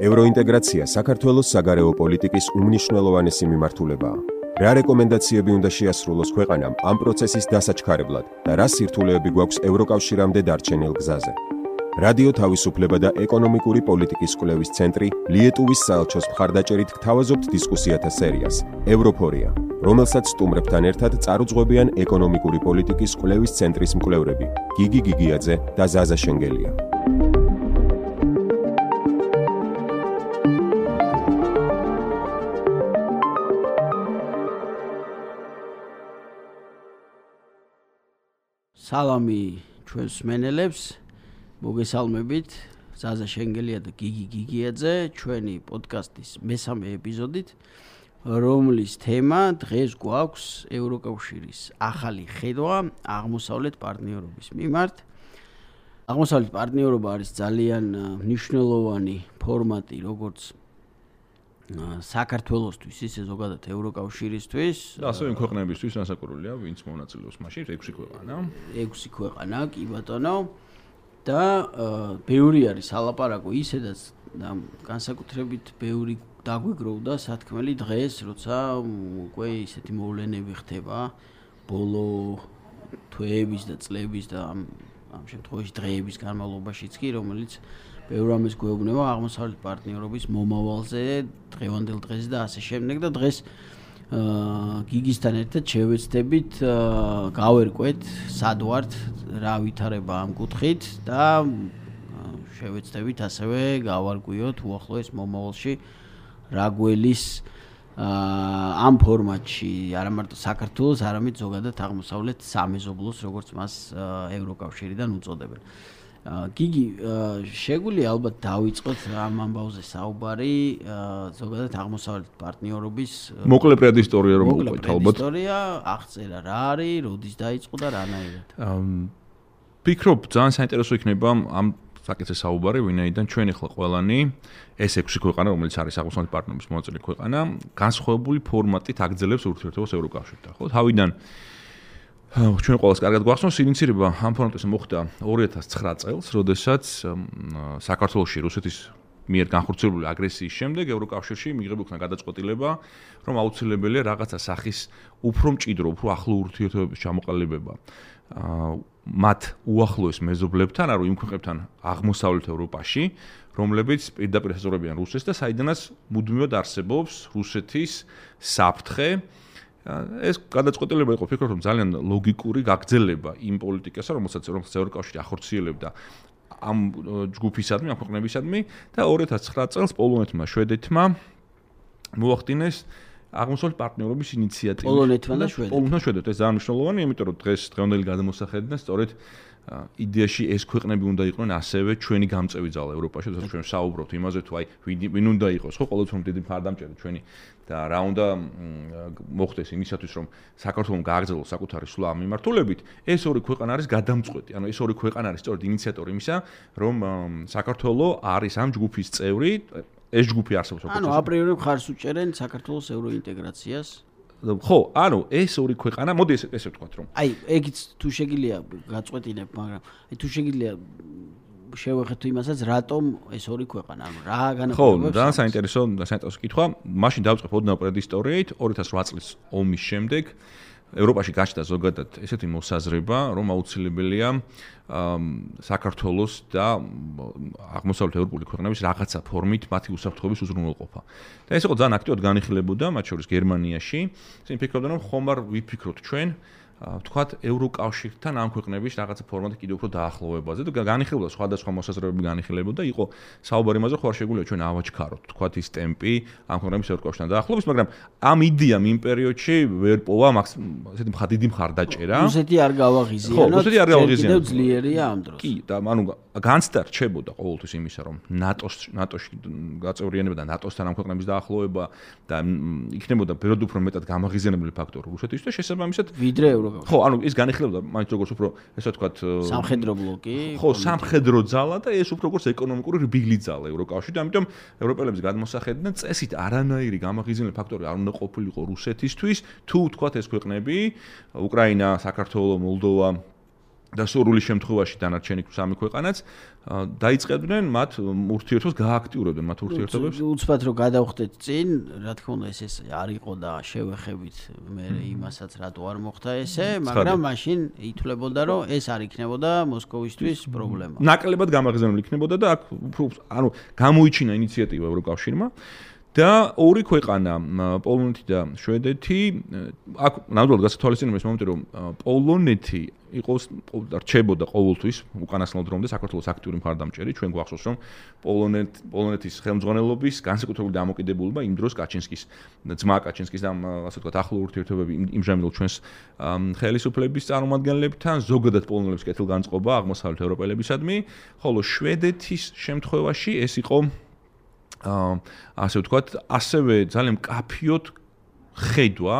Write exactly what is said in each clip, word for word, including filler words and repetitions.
ევროინტეგრაცია საქართველოს საგარეო პოლიტიკის უმნიშვნელოვანესი მიმართულებაა. რა რეკომენდაციები უნდა შეასრულოს ქვეყანამ ამ პროცესის დასაჩქარებლად და რა სირთულეები გვაქვს ევროკავშირამდე დარჩენილ გზაზე. რადიო თავისუფლება და ეკონომიკური პოლიტიკის კვლევის ცენტრი ლიეტუვის საელჩოს მხარდაჭერით გთავაზობთ დისკუსიათა სერიას ევროფორია, რომელსაც სტუმრებთან ერთად წარუძღვებიან ეკონომიკური პოლიტიკის კვლევის ცენტრის მკვლევრები გიგი გიგიაძე და ზაზა შენგელია. სალამი ჩვენს მენელებს, მოგესალმებით, ზაზა შენგელია და გიგი გიგიაძე, ჩვენი პოდკასტის მესამე ეპიზოდით, რომლის თემა დღეს გვაქვს ევროკავშირის ახალი ხედვა აღმოსავლეთ პარტნიორობის მიმართ. აღმოსავლეთ პარტნიორობა არის ძალიან მნიშვნელოვანი ფორმატი, როგორც საქართველოსთვის, ისე ზოგადად ევროკავშირისთვის და ასევე იმ ქვეყნებისთვის განსაკუთრებულია, ვინც მონაწილეობს მასში, ექვსი ქვეყანა. ექვსი ქვეყანა, კი ბატონო. და ბევრი არის ალაპარაკო ისედაც და განსაკუთრებით ბევრი დაგვიგროვდა სათქმელი დღეს, როცა უკვე ისეთი მოვლენები ხდება ბოლო თვეების და წლების და ამ ამ შემთხვევაში დღეების განმავლობაშიც კი, რომელიც ბევრ ამას გვეუბნება აღმოსავლეთ პარტნიორობის მომავალზე, დღევანდელ დღეზე და ასე შემდეგ და დღეს გიგისთან ერთად შევეცდებით გავერკვეთ სად ვართ, რა ვითარება ამ კუთხით და შევეცდებით ასევე გავარკვიოთ უახლოეს მომავალში რა გველის ამ ფორმატში არა მარტო საქართველოს, არამედ ზოგადად აღმოსავლეთ სამეზობლოს, როგორც მას ევროკავშირიდან უწოდებენ. გიგი, შეგვიძლია ალბათ დავიწყოთ ამ ამბავზე საუბარი, ზოგადად აღმოსავლეთ პარტნიორობის მოკლე პრედისტორია რომ მოყვეთ ალბათ. მოკლე პრედისტორია, აღწერა რა არის, როდის დაიწყო და რანაირად. ფიქრობ, ძალიან საინტერესო იქნება ამ საკითხზე საუბარი, ვინაიდან ჩვენ ახლა ყველანი ეს ექვსი ქვეყანა, რომელიც არის აღმოსავლეთ პარტნიორობის მონაწილე ქვეყანა, განსხვავებული ფორმატით აგრძელებს ურთიერთობას ევროკავშირთან, ხო? თავიდან ჩვენ ყველას კარგად გვახსოვს, ინიციირება ამ ფორმატზე მოხდა ორი ათას ცხრა წელს, როდესაც საქართველოში რუსეთის მიერ განხორციელებული აგრესიის შემდეგ ევროკავშირში მიიღებულ იქნა გადაწყვეტილება, რომ აუცილებელია რაღაცა სახის უფრო მჭიდრო, უფრო ახლო ურთიერთობების ჩამოყალიბება მათ უახლოეს მეზობლებთან, ანუ იმ ქვეყნებთან აღმოსავლეთ ევროპაში, რომლებიც პირდაპირ ესაზღვრებიან რუსეთს და საიდანაც მუდმივად არსებობს რუსეთის საფრთხე. ეს გადაწყვეტილება იყო, ფიქრობ, რომ ძალიან ლოგიკური გაგრძელება იმ პოლიტიკასა, რომელსაც ევროკავშირი ახორციელებდა ამ ჯგუფისადმი, ამ ქვეყნებისადმი და ორი ათას ცხრა წელს პოლონეთმა, შვედეთმა მოახდინეს აღმოსავლეთ პარტნიორობის ინიციატივა. პოლონეთმა და შვედეთმა. პოლონეთმა და შვედეთმა. ეს ძალიან მნიშვნელოვანია, იმიტომ რომ დღეს დღევანდელი გადამოსახედიდან სწორედ იდეაში ეს ქვეყნები უნდა იყვნენ ასევე ჩვენი გამწევი ძალა ევროპაში, როდესაც ჩვენ საუბრობთ იმაზე, თუ აი ვინ უნდა იყოს, ხო, ყოველთვის რომ დიდი მხარდამჭერი ჩვენი და რა უნდა მოხდეს იმისათვის, რომ საქართველოს გააგრძელოს საკუთარი სვლა ამ მიმართულებით, ეს ორი ქვეყანა არის გადამწყვეტი. ანუ ეს ორი ქვეყანა არის სწორედ ინიციატორი იმისა, რომ საქართველოს არის ამ ჯგუფის წევრი, ეს ჯგუფი არსებობს როგორც ანუ აპრიორი ხარს უჭერენ საქართველოს ევროინტეგრაციას. ხო, ანუ ეს ორი ქვეყანა, მოდი ესე ესე ვთქვათ, რომ აი, ეგიც თუ შეგიძლია გაწყვეტინებ, მაგრამ აი თუ შეგიძლია შევეხეთ იმასაც, რატომ ეს ორი ქვეყანა, ანუ რა განაყოფებს? ხო, ძალიან საინტერესო, საინტერესო კითხვა. მაშინ დავწყებ ოდნავ პრედისტორიით, ორი ათას რვა წლის ომის შემდეგ ევროპაში გაჩნდა ზოგადად ესეთი მოსაზრება, რომ აუცილებელია საქართველოს და აღმოსავლეთ ევროპული ქვეყნების რაღაცა ფორმით მათი უსაფრთხოების უზრუნველყოფა. და ეს იყო ძალიან აქტიურად განიხილებოდა, მათ შორის გერმანიაში. ისინი ფიქრობდნენ, რომ ხომ არ ვიფიქროთ ჩვენ ვთქვათ ევროკავშირთან ამ ქვეყნების რაღაცა ფორმატი კიდევ უფრო დაახლოვებაზე და განიხილებოდა სხვადასხვა მოსაზრებები განიხილებოდა, იყო საუბარი იმაზე, ხო არ შეგვიძლია ჩვენ ავაჩქაროთ, ვთქვათ ის ტემპი ამ ქვეყნების ევროკავშირთან დაახლოების, მაგრამ ამ იდეამ იმ პერიოდში ვერ პოვა ესეთი დიდი მხარდაჭერა. რუსეთი არ გავაღიზიანოთ. ხო, რუსეთი არ გავაღიზიანოთ. კიდევ ძლიერია ამ დროს. კი, და ანუ განცდა რჩებოდა ყოველთვის იმისა, რომ ნატოს ნატოში გაწევრიანება და ნატოსთან ამ ქვეყნების დაახლოება და იქნებოდა ბევრად უფრო მეტად გამაღიზიანებელი ფაქტორი რუსეთისთვის და შესაბამისად ვიდრე ევროკავშირი. ხო, ანუ ის განიხილებოდა მაინც როგორც უფრო ესე ვთქვათ სამხედრო ბლოკი. ხო, სამხედრო ძალა და ეს უფრო როგორც ეკონომიკური რბილი ძალა ევროკავშირში. ამიტომ ევროპელების გადმოსახედიდან წესით არანაირი გამაღიზიანებელი ფაქტორი არ უნდა ყოფილიყო რუსეთისთვის, თუ ვთქვათ ეს ქვეყნები, უკრაინა, საქართველო, მოლდოვა და სურვილი შემთხვევაში დანარჩენი სამი ქვეყანაც დაიწყებდნენ მათ ურთიერთობას გააქტიურებდნენ მათ ურთიერთობებს. უცბად რომ გადავხდეთ წინ, რა თქმა უნდა ეს ეს არ იყო და შევეხებით მე იმასაც რატო არ მოხდა ესე, მაგრამ მაშინ ითვლებოდა რომ ეს არ იქნებოდა მოსკოვისთვის პრობლემა. ნაკლებად გამაღიზიანებული იქნებოდა და აქ ანუ გამოიჩინა ინიციატივა ევროკავშირმა და ორი ქვეყანა, პოლონეთი და შვედეთი, აქ ნამდვილად გასათვალისწინებელია ეს მომენტი, რომ პოლონეთი იყოს რჩებოდა ყოველთვის უკანასკნელ დრომდე საქართველოს აქტიური მხარდამჭერი, ჩვენ გვახსოვს რომ პოლონეთ პოლონეთის ხელმძღვანელობის განსაკუთრებული დამოკიდებულება იმ დროს კაჩინსკის ძმა კაჩინსკის და ასე ვთქვათ ახლო ურთიერთობები იმჟამილ ჩვენს ხელისუფლების წარმომადგენლებთან, ზოგადად პოლონელების კეთილგანწყობა აღმოსავლეთ ევროპელებისადმი, ხოლო შვედეთის შემთხვევაში ეს იყო ასე ვთქვათ, ასევე ძალიან მკაფიოდ ხედვა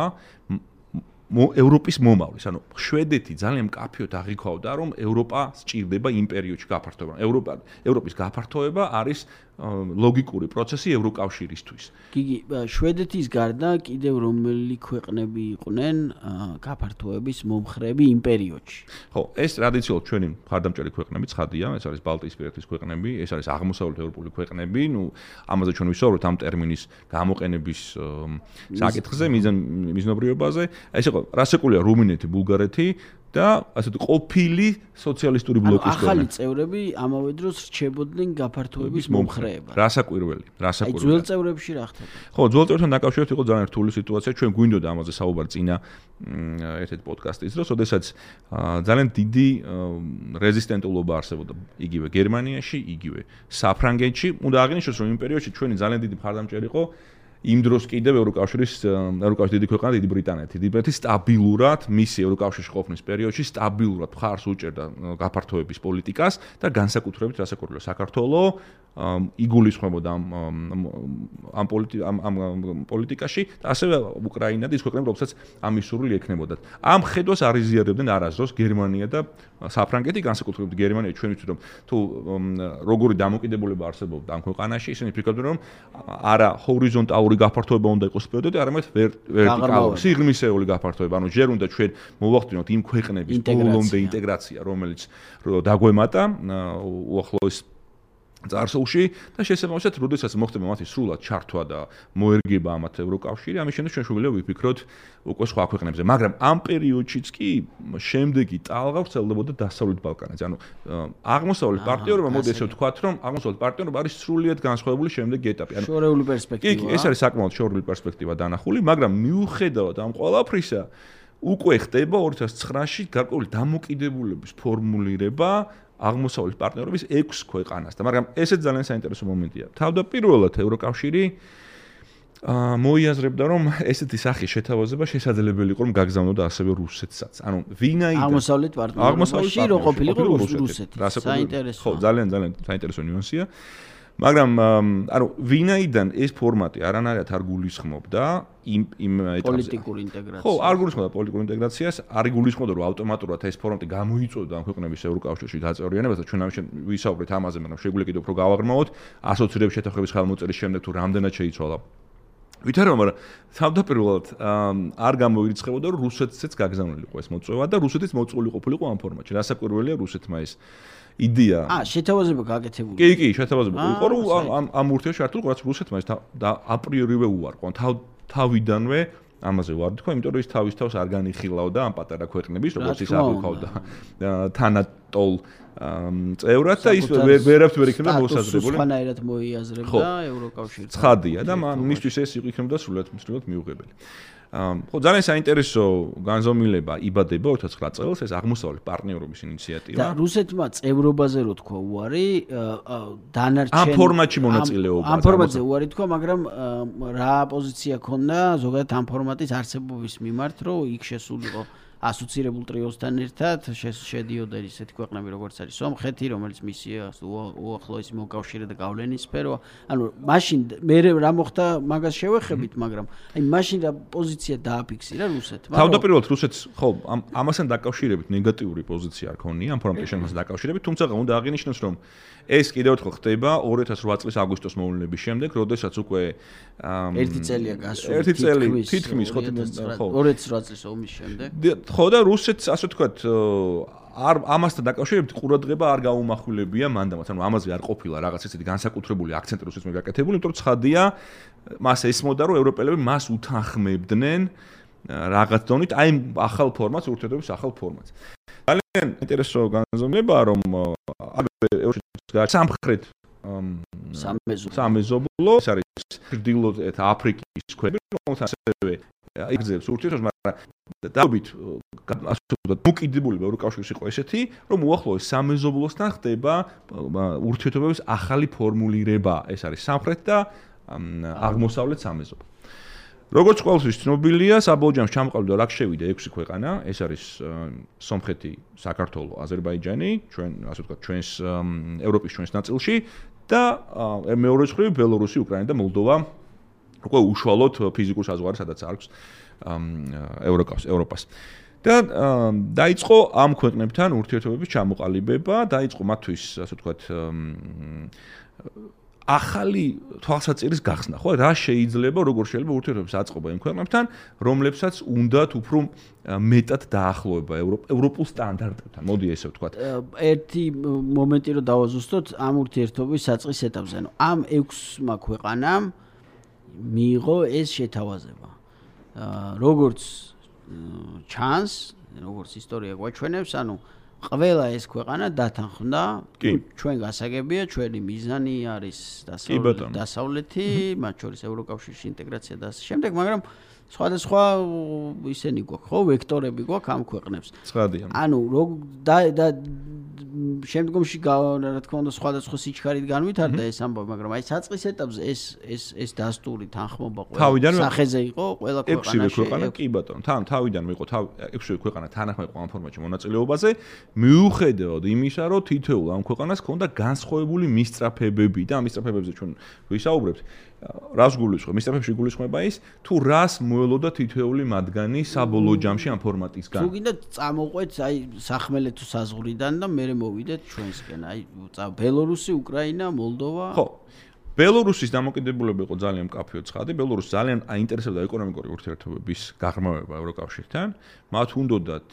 ევროპის მომავლის. ანუ შვედეთი ძალიან მკაფიოდ აღიქვავდა, რომ ევროპა სჭირდება იმ პერიოდში გაფართოება. ევროპა ევროპის გაფართოება არის ლოგიკური პროცესი ევროკავშირისთვის. გიგი, შვედეთის გარდა კიდევ რომელი ქვეყნები იყვნენ გაფართოების მომხრეები იმ პერიოდში? ხო, ეს ტრადიციულად ჩვენი მხარდამჭერი ქვეყნები ცხადია, ეს არის ბალტიისპირეთის ქვეყნები, ეს არის აღმოსავლეთ ევროპული ქვეყნები, ნუ ამაზე ჩვენ ვისაუბრებთ ამ ტერმინის გამოყენების საკითხზე, მიზნობრიობაზე. ეს იყო რასაკულია რუმინეთი, ბულგარეთი და ასე ვთქვათ, ყოფილი სოციალისტური ბლოკის ქვეყნები. ახალი წევრები ამავე დროს რჩებოდნენ გაფართოების მომხრეებად. რასაკვირველი, რასაკვირველი. აი ძველ წევრებში რა ხდება? ხო, ძველ წევრებთან დაკავშირებით იყო ძალიან რთული სიტუაცია. ჩვენ გვინდოდა ამაზე საუბარი წინა ერთ-ერთ პოდკასტის დროს, როდესაც ძალიან დიდი რეზისტენტულობა არსებობდა იგივე გერმანიაში, იგივე საფრანგეთში. უნდა აღინიშნოს, რომ იმ პერიოდში ჩვენი ძალიან დიდი მხარდამჭერი იყო იმ დროს კიდევ ევროკავშირის ევროკავშირის დიდი ქვეყანა დიდი ბრიტანეთი. დიდი ბრიტანეთი სტაბილურად მისი ევროკავშირში ყოფნის პერიოდში სტაბილურად მხარს უჭერდა გაფართოების პოლიტიკას და განსაკუთრებით რასაკურველია საქართველო იგულისხმებოდა ამ ამ ამ პოლიტიკაში და ასევე უკრაინა და ის ქვეყნები, რომელსაც ამის სურვილი ექნებოდათ. ამ ხედვას არ იზიარებდნენ არასდროს გერმანია და საფრანგეთი, განსაკუთრებით გერმანია, ჩვენ ვიცით რომ თუ როგორი დამოკიდებულება არსებობდა ამ ქვეყანაში, ისინი ფიქრობდნენ რომ არა ჰორიზონტალური გაფართოება უნდა იყოს პრიორიტეტი, არამედ ვერტიკალური, სიღრმისეული გაფართოება. ანუ ჯერ უნდა ჩვენ მოვახდინოთ იმ ქვეყნების ბოლომდე ინტეგრაცია, რომელიც დაგვემატა უახლოეს წარსულში და შესაბამისად, როდესაც მოხდება მათი სრულად ჩართვა და მოერგება ამათ ევროკავშირი, ამის შემდეგ ჩვენ შეგვიძლია ვიფიქროთ უკვე სხვა ქვეყნებზე. მაგრამ ამ პერიოდშიც კი შემდეგი ტალღა ვრცელდებოდა დასავლეთ ბალკანეთზე. ანუ აღმოსავლეთ პარტნიორობა, მოდი ესე ვთქვათ, რომ აღმოსავლეთ პარტნიორობა არის სრულიად განსხვავებული შემდეგი ეტაპი. ანუ შორეული პერსპექტივა. კი, ეს არის საკმაოდ შორეული პერსპექტივა დანახული, მაგრამ მიუხედავად ამ ყველაფრისა, უკვე ხდება ორი ათას ცხრაში გარკვეული დამოკიდებულების ფორმულირება აღმოსავლეთ პარტნიორობის ექვს ქვეყანასთან, მაგრამ ესეც ძალიან საინტერესო მომენტია. თავდაპირველად ევროკავშირი მოიაზრებდა, რომ ესეთი სახის შეთავაზება შესაძლებელი იყო, რომ გაგზავნოდა ასევე რუსეთსაც. ანუ ვინაიდან აღმოსავლეთ პარტნიორობაში რო ყოფილიყო რუსეთი. საინტერესო. ხო, ძალიან ძალიან საინტერესო ნიუანსია. მაგრამ ანუ ვინაიდან ეს ფორმატი არანაირად არ გულისხმობდა იმ იმ ეტაპზე პოლიტიკური ინტეგრაციას. ხო, არ გულისხმობდა პოლიტიკურ ინტეგრაციას, არ გულისხმობდა რომ ავტომატურად ეს ფორმატი გამოიწვევდა ამ ქვეყნების ევროკავშირში გაწევრიანებას და ჩვენ ამაში ვისაუბრეთ ამაზე, მაგრამ შეგვიძლია კიდევ უფრო გავაღრმავოთ ასოცირების შეთანხმების ხელმოწერის შემდეგ თუ რამდენად შეიცვალა. ვითარება, მაგრამ თავდაპირველად არ გამოირიცხებოდა რომ რუსეთსაც გაგზავნილიყო ეს მოწვევა და რუსეთიც მოწვეული ყოფილიყო ამ ფორმატში. რასაკვირველია რუსეთმა ეს იდეა. აა, შეთავაზება გაკეთებული. კი, კი, შეთავაზება. იყო რომ ამ ამ ურთიერთობაში არტულ რაც რუსეთმა ეს და აპრიორივე უარყო. თავ თავიდანვე ამაზე ვარ თქვა, იმიტომ რომ ის თავის თავს არ განიხილავდა ამ პატარა ქვეყნების, როგორც ის აღიქვავდა თანატოლ წევრად და ის ვერაფერს ვერ იქნება მოსაზრებული. სხვანაირად მოიაზრებდა ევროკავშირს. ცხადია და მისთვის ეს იქნებოდა სრულად სრულად მიუღებელი. ხო, ძალიან საინტერესო განზომილება იბადება ორი ათას ცხრა წელს, ეს აღმოსავლეთ პარტნიორობის ინიციატივა. და რუსეთმა წევრობაზე რო თქვა უარი, დანარჩენ ამ ფორმატში მონაწილეობა. ამ ფორმატზე უარი თქვა, მაგრამ რა პოზიცია ქონდა ზოგადად ამ ფორმატის არსებობის მიმართ, რომ იქ შესულიყო ასოცირებულ ტრიოსთან ერთად შედიოდა ისეთი ქვეყნები როგორც არის სომხეთი, რომელიც მისია უახლოესი მოკავშირე და გავლენის სფეროა. ანუ მაშინ მე რა მოხდა მაგას შევეხებით, მაგრამ აი მაშინ რა პოზიცია დააფიქსირა რუსეთმა? თავდაპირველად რუსეთს ხო ამასთან დაკავშირებით ნეგატიური პოზიცია არ ქონია ამ ფორმატის შემოსასთან დაკავშირებით, თუმცა უნდა აღინიშნოს, რომ ეს კიდევ ერთხელ ხდება ორი ათას რვა წლის აგვისტოს მოვლენების შემდეგ, როდესაც უკვე ერთი წელია გასული. ერთი წელი თითქმის ხო ორი ათას რვა წლის ომის შემდეგ. ხო და რუსეთს ასე ვთქვათ არ ამასთან დაკავშირებით ყურადღება არ გაუმახვილებია მანდამაც, ანუ ამაზე არ ყოფილა რაღაც ესეთი განსაკუთრებული აქცენტი რუსეთს მიგაკეთებული, იმიტომ რომ ცხადია მას ესმოდა რომ ევროპელები მას უთანხმებდნენ რაღაც დონით აი ახალ ფორმატს, ურთიერთობის ახალ ფორმატს. ძალიან ინტერესო განზომილებაა რომ სამხრეთ სამეზობლო ეს არის ჩრდილოეთ აფრიკის ქვები, რომელსაც ასევე იგრძელებს ურთიერთობას, მაგრამ დაობით ასე ვთქვათ, მოკიდებული ევროკავშირის იყო ესეთი, რომ უახლოეს სამეზობლოსთან ხდება ურთიერთობების ახალი ფორმულირება, ეს არის სამხრეთ და აღმოსავლეთ სამეზობლო. როგორც ყოველთვის ცნობილია, საბოლოო ჯამში ჩამოყალიბდა რა შევიდა ექვსი ქვეყანა, ეს არის სომხეთი, საქართველო, აზერბაიჯანი, ჩვენ ასე ვთქვათ, ჩვენს ევროპის ჩვენს ნაწილში და მეორე მხრივ ბელორუსი, უკრაინა და მოლდოვა უკვე უშუალოდ ფიზიკურ საზღვარი, სადაც აქვს ევროკავს, ევროპას. და დაიწყო ამ ქვეყნებთან ურთიერთობების ჩამოყალიბება, დაიწყო მათთვის, ასე ვთქვათ, ახალი თვალსაჩინოს გახსნა, ხო? რა შეიძლება, როგორ შეიძლება ურთიერთობებს აწყობა იმ ქვეყნებთან, რომლებსაც უნდათ უფრო მეტად დაახლოება ევროპულ სტანდარტებთან. მოდი ესე ვთქვათ. ერთი მომენტი რომ დავაზუსტოთ ამ ურთიერთობის საწყის ეტაპზე. ანუ ამ ექვსმა ქვეყანამ მიიღო ეს შეთავაზება. როგორც ჩანს, როგორც ისტორია გვაჩვენებს, ანუ ყველა ეს ქვეყანა დათანხმდა, ჩვენ გასაგებია, ჩვენი მიზანი არის დასავლეთი, მათ შორის ევროკავშირში ინტეგრაცია და ასე შემდეგ, მაგრამ სხვადასხვა ისენი გვაქვს, ხო, ვექტორები გვაქვს ამ ქვეყნებს. ცხადია. ანუ და და შემდგომში რა თქმა უნდა სხვადასხვა სიჩქარით განვითარდა ეს ამბავი, მაგრამ აი საწყის ეტაპზე ეს ეს ეს დასტური თანხმობა ყველა სახეზე იყო, ყველა ქვეყანაში. ექვსი ქვეყანა, კი ბატონო, თან თავიდან მიყო ექვსი ქვეყანა თანახმება ამ ფორმატში მონაწილეობაზე, მიუხედავად იმისა, რომ თითოეულ ამ ქვეყანას ჰქონდა განსხვავებული მისწრაფებები და ამ მისწრაფებებზე ჩვენ ვისაუბრებთ. რას გულისხმობ? მისწრაფებში გულისხმობა ის, თუ რას მოელოდა თითოეული მათგანი საბოლოო ჯამში ამ ფორმატისგან. თუ გინდა წამოყვეთ აი სახმელეთო საზღვრიდან და მე მოვიდეთ ჩვენსკენ. აი ბელორუსი, უკრაინა, მოლდოვა. ხო. ბელორუსის დამოკიდებულება იყო ძალიან მკაფიო ცხადი. ბელორუსი ძალიან აინტერესებდა ეკონომიკური ურთიერთობების გაღრმავება ევროკავშირთან. მათ უნდოდათ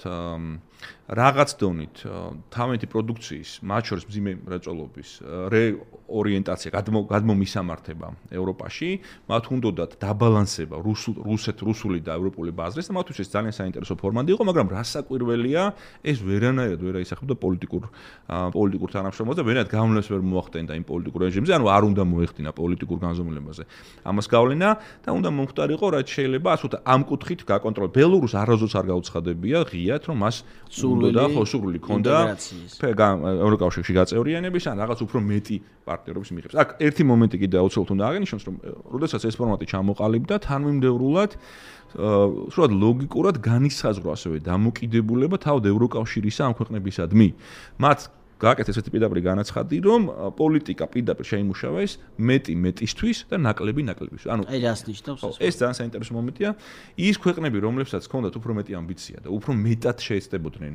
რაღაც დონით თავენთი პროდუქციის, მათ შორის მძიმე მრეწველობის რეორიენტაცია, გადმომისამართება ევროპაში, მათ უნდოდათ დაბალანსება რუსეთ, რუსული და ევროპული ბაზრის და მათთვის ეს ძალიან საინტერესო ფორმატი იყო, მაგრამ რასაკვირველია, ეს ვერანაირად ვერ აისახებდა პოლიტიკურ პოლიტიკურ თანამშრომლობას და ვერანაირად გავლენას ვერ მოახდენდა იმ პოლიტიკურ რეჟიმზე, ანუ არ უნდა მოეხდინა პოლიტიკურ განზომილებაზე. ამას გავლენა და უნდა მომხდარიყო, რაც შეიძლება ასე ვთქვათ, ამ კუთხით გაკონტროლოს. ბელორუსი არასდროს არ გაუცხადებია ღიად, რომ მას და ხო სურვილი ქონდა ევროკავშირში გაწევრიანების ან რაღაც უფრო მეტი პარტნიორობის მიღებს. აქ ერთი მომენტი კიდე აუცილებლად უნდა აღინიშნოს, რომ როდესაც ეს ფორმატი ჩამოყალიბდა, თანმიმდევრულად სულად ლოგიკურად განისაზღვრა ასევე დამოკიდებულება თავად ევროკავშირისა ამ ქვეყნებისადმი. მათ გააკეთეს ესეთი პირდაპირი განაცხადი, რომ პოლიტიკა პირდაპირ შეიმუშავა ეს მეტი მეტისთვის და ნაკლები ნაკლებისთვის. ანუ აი რას ნიშნავს ეს? ეს ძალიან საინტერესო მომენტია. ის ქვეყნები, რომლებსაც ჰქონდათ უფრო მეტი ამბიცია და უფრო მეტად შეეცდებოდნენ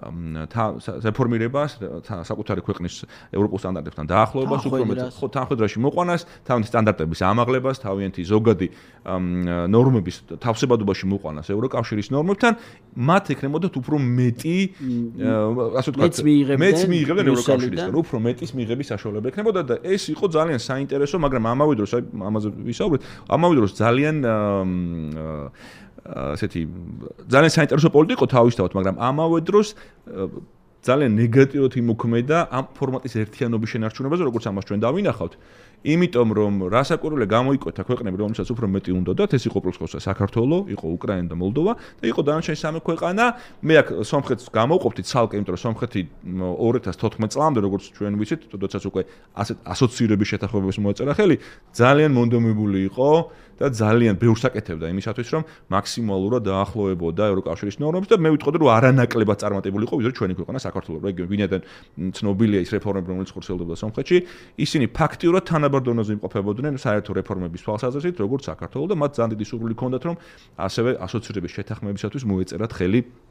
რეფორმირებას, საკუთარი ქვეყნის ევროპულ სტანდარტებთან დაახლოებას, უფრო მეტად თანხმდროში მოყვანას, თავის სტანდარტების ამაღლებას, თავიანთი ზოგადი ნორმების თავსებადობაში მოყვანას ევროკავშირის ნორმებთან, მათ ექნებოდათ უფრო მეტი ასე ვთქვათ, მეც მიიღებდნენ ევროკავშირისგან, უფრო მეტის მიღების საშუალება ექნებოდა და ეს იყო ძალიან საინტერესო, მაგრამ ამავე დროს აი ამაზე ვისაუბრეთ, ამავე დროს ძალიან ასეთი ძალიან საინტერესო პოლიტიკა იყო თავისთავად, მაგრამ ამავე დროს ძალიან ნეგატიურად იმოქმედა ამ ფორმატის ერთიანობის შენარჩუნებაზე, როგორც ამას ჩვენ დავინახავთ. იმიტომ რომ რასაკვირველია გამოიკვეთა ქვეყნები, რომელსაც უფრო მეტი უნდათ, ეს იყო პროსკოვსა საქართველო, იყო უკრაინა და მოლდოვა და იყო დანარჩენი სამი ქვეყანა. მე აქ სომხეთს გამოვყოფთით ცალკე, იმიტომ რომ სომხეთი ორი ათას თოთხმეტ წლამდე, როგორც ჩვენ ვიცით, როდესაც უკვე ასეთ ასოცირების შეთანხმებებს მოეწერა ხელი, ძალიან მონდომებული იყო და ძალიან ბევრს აკეთებდა იმისათვის, რომ მაქსიმალურად დაახლოებოდა ევროკავშირის ნორმებს და მე ვიტყოდი, რომ არანაკლებად წარმატებული იყო ვიდრე ჩვენი ქვეყანა საქართველო. რეგიონი, ვინაიდან ცნობილია ის რეფორმები, რომელიც ხორციელდებოდა სომხეთში, ისინი ფაქტიურად თანაბარ დონეზე იმყოფებოდნენ საერთო რეფორმების თვალსაზრისით, როგორც საქართველო და მათ ძალიან დიდი სურვილი ჰქონდათ, რომ ასევე ასოცირების შეთანხმებისათვის მოეწერათ ხელი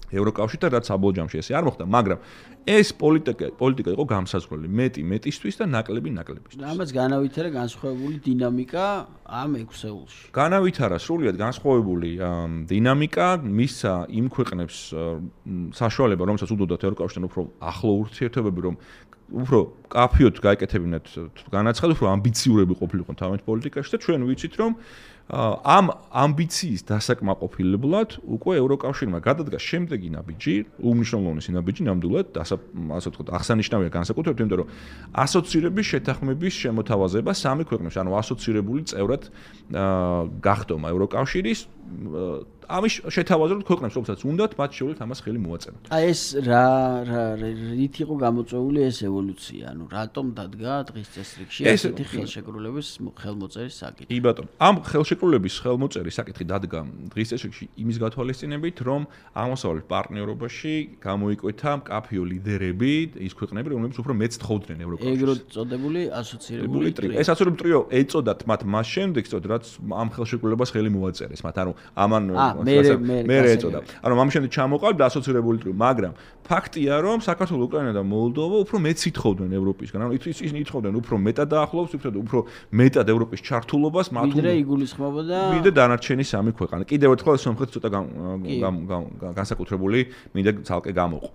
ევროკავშირი და რაც საბოლოო ჯამში ესე არ მოხდა, მაგრამ ეს პოლიტიკა პოლიტიკა იყო გამსაზღვრელი მეტი მეტისთვის და ნაკლები ნაკლებისთვის. ამას განავითარა განსხვავებული დინამიკა ამ ექვსეულში. განავითარა სრულიად განსხვავებული დინამიკა, მისცა იმ ქვეყნებს საშუალება, რომელსაც უდოდათ ევროკავშირთან უფრო ახლო ურთიერთობები, რომ უფრო კაფიოდ გაეკეთებინათ განაცხადოთ, უფრო ამბიციურები ყოფილიყო თავის პოლიტიკაში და ჩვენ ვიცით, რომ ამ ამბიციის დასაკმაყოფილებლად უკვე ევროკავშირმა გადადგა შემდეგი ნაბიჯი, უმნიშვნელოვანესი ნაბიჯი ნამდვილად, ასე ვთქვათ, აღსანიშნავია განსაკუთრებით, იმიტომ რომ ასოცირების შეთანხმების შემოთავაზება სამი ქვეყნებს, ანუ ასოცირებული წევრად გახდომა ევროკავშირის ამის შეთავაზებულ ქვეყნებს, რომელსაც უნდათ მათ შეუძლოთ ამას ხელი მოაწეროთ. აი ეს რა რა რით იყო გამოწვეული ეს ევოლუცია, ანუ რატომ დადგა დღის წესრიგში ესეთი ხელშეკრულების ხელმოწერის საკითხი? კი ბატონო, ამ ხელშეკრულების ხელმოწერის საკითხი დადგა დღის წესრიგში იმის გათვალისწინებით, რომ აღმოსავლეთ პარტნიორობაში გამოიკვეთა მკაფიო ლიდერები, ის ქვეყნები, რომლებიც უფრო მეც თხოვდნენ ევროკავშირს. ეგრეთ წოდებული ასოცირებული ტრიო. ეს ასოცირებული ტრიო ეწოდათ მათ მას შემდეგ, რაც ამ ხელშეკრულებას ხელი მოაწერეს მათ, ანუ ამან მე მე ეწოდა. ანუ ამ შემდეგ ჩამოყალიბდა ასოცირებული ტრიო, მაგრამ ფაქტია, რომ საქართველოს, უკრაინა და მოლდოვა უფრო მეც ითხოვდნენ ევროპისგან. ანუ ის ის ითხოვდნენ უფრო მეტად დაახლოებს, უფრო მეტად ევროპის ჩართულობას მათ ვიდრე იგულისხმებოდა ვიდრე დანარჩენი სამი ქვეყანა. კიდევ ერთხელ სომხეთი ცოტა განსაკუთრებული მინდა ცალკე გამოყო.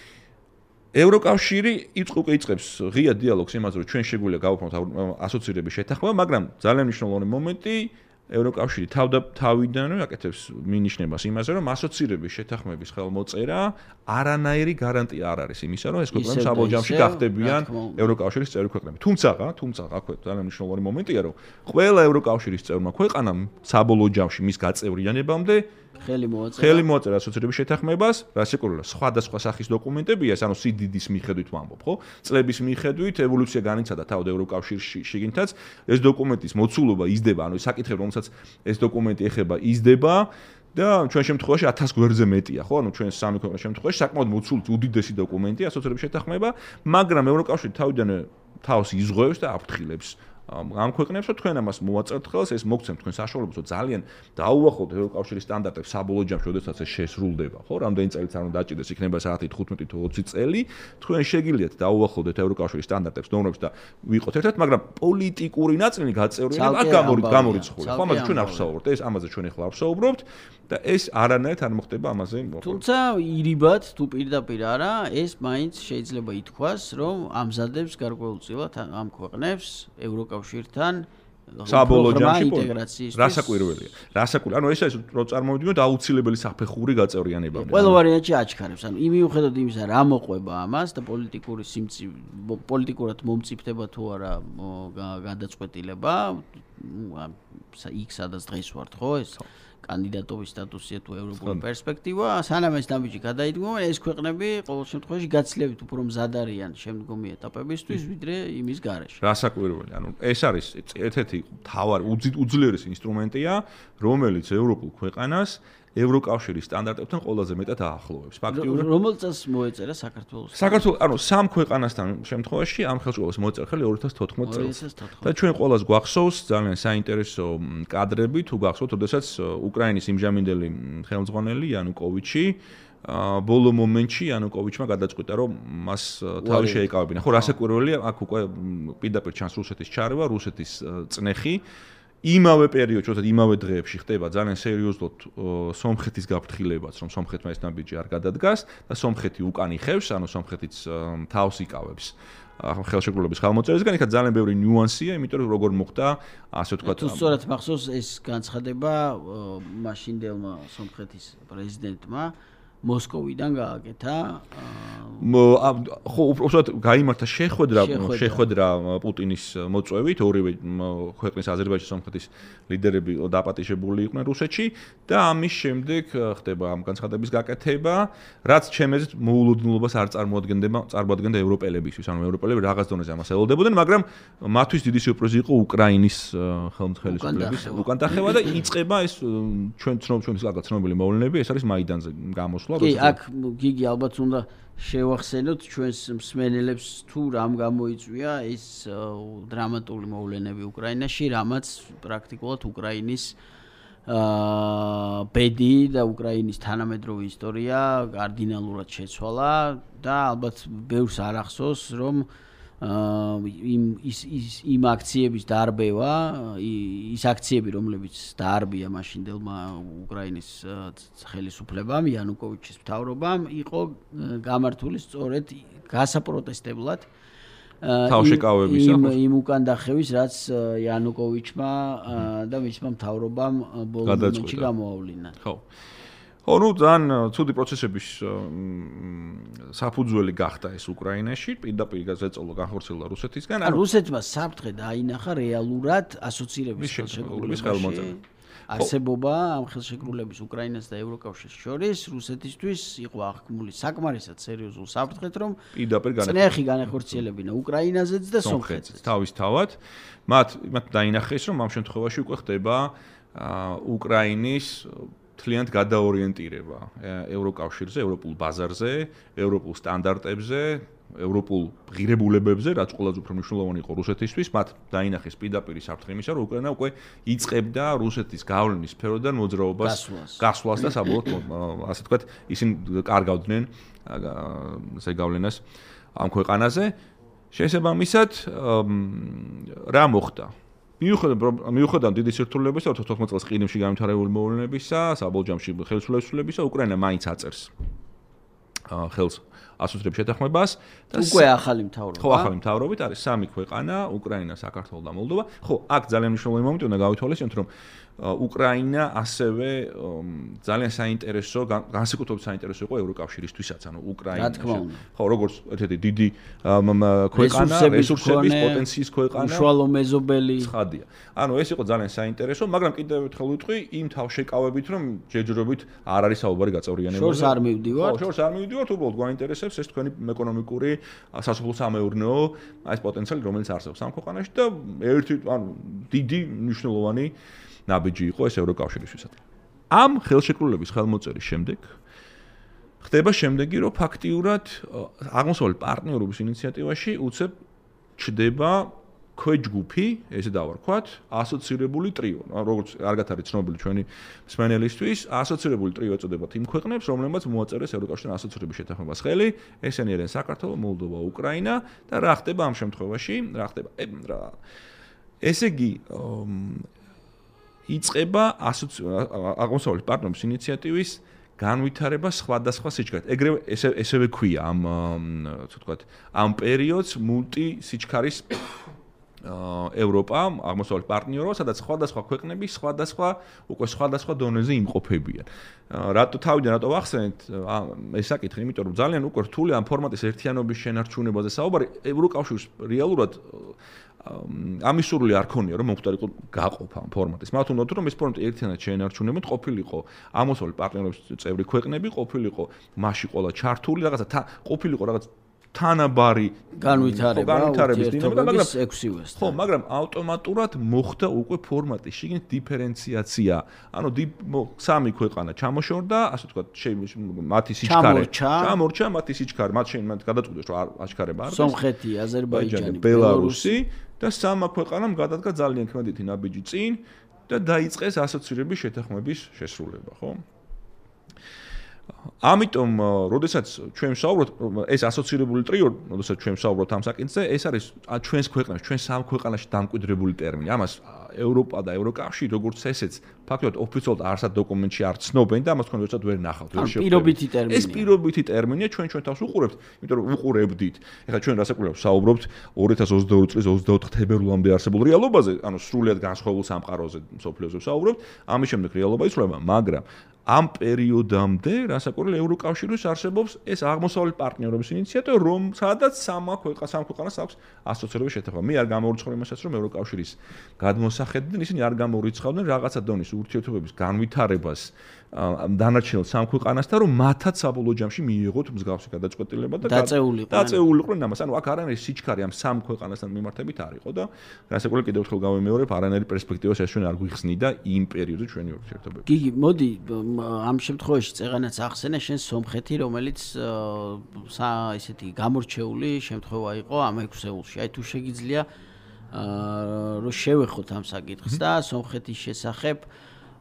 ევროკავშირი უკვე იწყებს ღია დიალოგს იმაზე, რომ ჩვენ შეგვიძლია გავუქმოთ ასოცირების შეთანხმება, მაგრამ ძალიან მნიშვნელოვანი მომენტი ევროკავშირი თავდავიდანვე აკეთებს მინიშნებას იმაზე, რომ ასოცირების შეთანხმების ხელმოწერა არანაირი გარანტია არ არის იმისა, რომ ეს ქვეყნები საბოლოო ჯამში გახდებიან ევროკავშირის წევრი ქვეყნები. თუმცა, თუმცა, აქვე ძალიან მნიშვნელოვანი მომენტია, რომ ყველა ევროკავშირის წევრმა ქვეყანამ საბოლოო ჯამში მის გაწევრიანებამდე ხელი მოაწერა ხელი მოაწერა ასოცირების შეთანხმებას, რაც შეკვირვება სხვადასხვა სახის დოკუმენტებია, ანუ სიდიდის მიხედვით ვამბობ, ხო? წლების მიხედვით ევოლუცია განიცადა თავად ევროკავშირში შიგნითაც, ეს დოკუმენტის მოცულობა იზრდება, ანუ საკითხები, რომელსაც ეს დოკუმენტი ეხება, იზრდება და ჩვენ შემთხვევაში ათას გვერდზე მეტია, ხო? ანუ ჩვენ სამი ქვეყნის შემთხვევაში საკმაოდ მოცულობ უდიდესი დოკუმენტია ასოცირების შეთანხმება, მაგრამ ევროკავშირი თავიდანვე თავს იზღვევს და აფრთხილებს ამ ქვეყნებს, რომ თქვენ ამას მოაწერთ ხელს, ეს მოგცემთ თქვენ საშუალებას, რომ ძალიან დაუახლოვთ ევროკავშირის სტანდარტებს საბოლოო ჯამში, როდესაც ეს შესრულდება, ხო? რამდენი წელიც არ უნდა დაჭირდეს, იქნება საათი თხუთმეტი თუ ოცი წელი, თქვენ შეგიძლიათ დაუახლოვდეთ ევროკავშირის სტანდარტებს, ნორმებს და ვიყოთ ერთად, მაგრამ პოლიტიკური ნაწილი გაწევრიანება აქ გამორიცხული. ხო, ამაზე ჩვენ არ ვსაუბრობთ, ეს ამაზე ჩვენ ახლა არ ვსაუბრობთ და ეს არანაირად არ მოხდება ამაზე. თუმცა ირიბად თუ პირდაპირ არა, ეს მაინც შეიძლება ითქვას, რომ ამზადებს გარკვეულწილად ამ ქვეყნებს ევროკავშირთან საბოლოო ჯამში ინტეგრაციის რასაკვირველია. რასაკვირველია. ანუ ეს ეს რო წარმოვიდგინოთ აუცილებელი საფეხური გაწევრიანება. ყველა ვარიანტი აჩქარებს. ანუ იმ მიუხედავად იმისა, რა მოყვება ამას და პოლიტიკური სიმცი პოლიტიკურად მომწიფდება თუ არა გადაწყვეტილება, იქ სადაც დღეს ვართ, ხო ეს კანდიდატობის სტატუსია თუ ევროპული პერსპექტივა, სანამ ეს ნაბიჯი გადაიდგომა, ეს ქვეყნები ყოველ შემთხვევაში გაცილებით უფრო მზად არიან შემდგომი ეტაპებისთვის, ვიდრე იმის გარეშე. რასაკვირველია, ანუ ეს არის ერთ-ერთი მთავარი უძლიერესი ინსტრუმენტია, რომელიც ევროპულ ქვეყანას ევროკავშირის სტანდარტებთან ყველაზე მეტად აახლოვებს. ფაქტიურად რომელ წელს მოეწერა საქართველოს? საქართველოს, ანუ სამ ქვეყანასთან შემთხვევაში ამ ხელშეკრულებას მოეწერა ხელი ორი ათას თოთხმეტ წელს. და ჩვენ ყველას გვახსოვს ძალიან საინტერესო კადრები, თუ გახსოვთ, როდესაც უკრაინის იმჟამინდელი ხელმძღვანელი იანუკოვიჩი ბოლო მომენტში იანუკოვიჩმა გადაწყვიტა, რომ მას თავი შეეკავებინა. ხო, რასაკვირველია, აქ უკვე პირდაპირ ჩანს რუსეთის ჩარევა, რუსეთის წნეხი. იმავე პერიოდში, როდესაც იმავე დღეებში ხდება ძალიან სერიოზულად სომხეთის გაფრთხილებაც, რომ სომხეთმა ეს ნაბიჯი არ გადადგას და სომხეთი უკან იხევს, ანუ სომხეთიც თავს იკავებს ხელშეკრულების ხელმოწერისგან, იქა ძალიან ბევრი ნიუანსია, იმიტომ რომ როგორ მოხდა, ასე ვთქვათ, თუ სწორად მახსოვს ეს განცხადება მაშინდელმა სომხეთის პრეზიდენტმა მოსკოვიდან გააკეთა. ხო, უბრალოდ გაიმართა შეხვედრა, შეხვედრა პუტინის მოწვევით, ორივე ქვეყნის აზერბაიჯანის სომხეთის ლიდერები დაპატიჟებული იყვნენ რუსეთში და ამის შემდეგ ხდება ამ განცხადების გაკეთება, რაც ჩემს მოულოდნელობას არ წარმოადგენდება, წარმოადგენდა ევროპელებისთვის, ანუ ევროპელები რაღაც დონეზე ამას ელოდებოდნენ, მაგრამ მათთვის დიდი სიურპრიზი იყო უკრაინის ხელმძღვანელობის უკანტახევა და იწყება ეს ჩვენ ჩვენს ცნობილი მოვლენები, ეს არის მაიდანზე გამოსვლა. კი, აქ გიგი ალბათ უნდა შევახსენოთ ჩვენს მსმენელებს თუ რამ გამოიწვია ეს დრამატული მოვლენები უკრაინაში, რამაც პრაქტიკულად უკრაინის აა ბედი და უკრაინის თანამედროვე ისტორია კარდინალურად შეცვალა და ალბათ ბევრს არ ახსოვს რომ იმ ის ის იმ აქციების დარბევა ის აქციები რომლებიც დაარბია მაშინდელმა უკრაინის ხელისუფლებამ იანუკოვიჩის მთავრობამ იყო გამართული სწორედ გასაპროტესტებლად თავშეკავების იმ იმ უკან დახევის რაც იანუკოვიჩმა და მისმა მთავრობამ ბოლო მომენტში გამოავლინა. ხო. ხო, ნუ ძალიან ცუდი პროცესების საფუძველი გახდა ეს უკრაინაში, პირდაპირ გაზეწოლა განხორციელდა რუსეთისგან. ანუ რუსეთმა საფრთხე დაინახა რეალურად ასოცირების ხელშეკრულებაში. არსებობა ამ ხელშეკრულების უკრაინას და ევროკავშირს შორის რუსეთისთვის იყო აღქმული საკმარისად სერიოზულ საფრთხეთ, რომ პირდაპირ წნეხი განეხორციელებინა უკრაინაზეც და სომხეთზეც. თავისთავად, მათ მათ დაინახეს, რომ ამ შემთხვევაში უკვე ხდება უკრაინის თლიანად გადაორიენტირება ევროკავშირზე, ევროპულ ბაზარზე, ევროპულ სტანდარტებზე, ევროპულ ღირებულებებზე, რაც ყველაზე უფრო მნიშვნელოვანი იყო რუსეთისთვის, მათ დაინახეს პირდაპირ საფრთხე იმისა, რომ უკრაინა უკვე იწყებდა რუსეთის გავლენის სფეროდან მოძრაობას, გასვლას და საბოლოოდ, ასე ვთქვათ, ისინი კარგავდნენ ესე გავლენას ამ ქვეყანაზე. შესაბამისად, რა მოხდა? მიუხედავად დიდი სირთულეებისა, თოთხმეტ წელს ყირიმში განვითარებული მოვლენებისა, საბოლოო ჯამში ხელისუფლებისა, უკრაინა მაინც აწერს ხელს ასოცირების შეთანხმებას და უკვე ახალი მთავრობა. ხო, ახალი მთავრობით არის სამი ქვეყანა, უკრაინა, საქართველო და მოლდოვა. ხო, აქ ძალიან მნიშვნელოვანი მომენტი უნდა გავითვალისწინოთ, რომ უკრაინა ასევე ძალიან საინტერესო, განსაკუთრებით საინტერესო იყო ევროკავშირისთვისაც, ანუ უკრაინა. ხო, როგორც ერთ-ერთი დიდი ქვეყანა, რესურსების პოტენციის ქვეყანა, უშუალო მეზობელი. ცხადია. ანუ ეს იყო ძალიან საინტერესო, მაგრამ კიდევ ერთხელ ვიტყვი, იმ თავშეკავებით, რომ ჯერჯერობით არ არის საუბარი გაწევრიანებაზე. შორს არ მივდივართ. ხო, შორს არ მივდივართ, უბრალოდ გვაინტერესებს ეს თქვენი ეკონომიკური, სასოფლო-სამეურნეო ეს პოტენციალი, რომელიც არსებობს ამ ქვეყანაში და ერთი, ანუ დიდი მნიშვნელოვანი ნაბიჯი იყო ეს ევროკავშირისთვისაც. ამ ხელშეკრულების ხელმოწერის შემდეგ ხდება შემდეგი, რომ ფაქტიურად აღმოსავლეთ პარტნიორობის ინიციატივაში უცებ ჩდება ქვეჯგუფი, ესე დავარქვათ, ასოცირებული ტრიო. როგორც კარგად არის ცნობილი ჩვენი მსმენელისთვის, ასოცირებული ტრიო ეწოდება იმ ქვეყნებს, რომლებმაც მოაწერეს ევროკავშირთან ასოცირების შეთანხმებას ხელი, ესენი არიან საქართველო, მოლდოვა, უკრაინა და რა ხდება ამ შემთხვევაში? რა ხდება? ესე იგი, იწყება აღმოსავლეთ პარტნიორობის ინიციატივის განვითარება სხვადასხვა სიჩქარით. ეგრევე ესე ესევე ქვია ამ ასე ვთქვათ, ამ პერიოდს მულტი სიჩქარის ევროპა, აღმოსავლეთ პარტნიორობა, სადაც სხვადასხვა ქვეყნები სხვადასხვა უკვე სხვადასხვა დონეზე იმყოფებიან. რატო თავიდან რატო ვახსენეთ ეს საკითხი, იმიტომ რომ ძალიან უკვე რთული ამ ფორმატის ერთიანობის შენარჩუნებაზე საუბარი ევროკავშირს რეალურად ამისურველი არ ქონია რომ მომხდარიყო გაყოფა ამ ფორმატის. მათ უნდა რომ ეს ფორმატი ერთიანად შეენარჩუნებოდ ყოფილიყო აღმოსავლეთ პარტნიორობის წევრი ქვეყნები, ყოფილიყო მასში ყველა ჩართული რაღაცა ყოფილიყო რაღაც თანაბარი განვითარება ურთიერთობების ექვსი ვესტა. ხო, მაგრამ ავტომატურად მოხდა უკვე ფორმატის შიგნით დიფერენციაცია. ანუ სამი ქვეყანა ჩამოშორდა, ასე ვთქვათ, მათი სიჩქარე ჩამორჩა, მათი სიჩქარე, მათ შეიძლება გადაწყვიტეს, რომ აღჩქარება არ არის. სომხეთი, აზერბაიჯანი, ბელარუსი და სამმა ქვეყანამ გადადგა ძალიან ქმედითი ნაბიჯი წინ და დაიწყეს ასოცირების შეთანხმების შესრულება, ხო? ამიტომ, როდესაც ჩვენ ვსაუბრობთ, ეს ასოცირებული ტრიო, როდესაც ჩვენ ვსაუბრობთ ამ საკითხზე, ეს არის ჩვენს ქვეყანაში, ჩვენ სამ ქვეყანაში დამკვიდრებული ტერმინი. ამას ევროპა და ევროკავშირი, როგორც ესეც, ფაქტობრივად ოფიციალურად არსად დოკუმენტში არ ცნობენ და ამას თქვენ როდესაც ვერ ნახავთ, ვერ შევხვდებით. პირობითი ტერმინია. ეს პირობითი ტერმინია, ჩვენ ჩვენ თავს უყურებთ, იმიტომ რომ უყურებდით. ეხლა ჩვენ რასაკვირველად ვსაუბრობთ ორი ათას ოცდაორი წლის ოცდაოთხ თებერვლამდე არსებულ რეალობაზე, ანუ სრულიად განსხვავებულ სამყაროზე მსოფლიოზე ვსაუბრობთ. ამის შემდეგ რეალობა იცვლება, მაგრამ ამ პერიოდამდე, რასაკვირველად ევროკავშირის არსებობს ეს აღმოსავლეთ პარტნიორობის ინიციატივა, რომ სადაც სამმა ქვეყანას სამ ქვეყანას აქვს ასოცირების შეთანხმება. მე არ გამორიცხავ იმასაც, რომ ევროკავშირის გადმოსახედიდან ისინი არ გამორიცხავდნენ რაღაცა დონის ურთიერთობების განვითარებას დანარჩენ სამ ქვეყანასთან, რომ მათაც საბოლოო ჯამში მიიღოთ მსგავსი გადაწყვეტილება და დაწეულიყვნენ ამას. ანუ აქ არანაირი სიჩქარე ამ სამ ქვეყანასთან მიმართებით არ იყო და რასაკვირველად კიდევ ერთხელ გავიმეორებ, არანაირი პერსპექტივას ეს ჩვენ არ გვიხსნიდა იმ პერიოდზე ჩვენი ურთიერთობები. გიგი, მოდი ამ შემთხვევაში წეღანაც ახსენე შენ სომხეთი, რომელიც ესეთი გამორჩეული შემთხვევა იყო ამ ექვსეულში. აი თუ შეგიძლია რომ შევეხოთ ამ საკითხს და სომხეთის შესახებ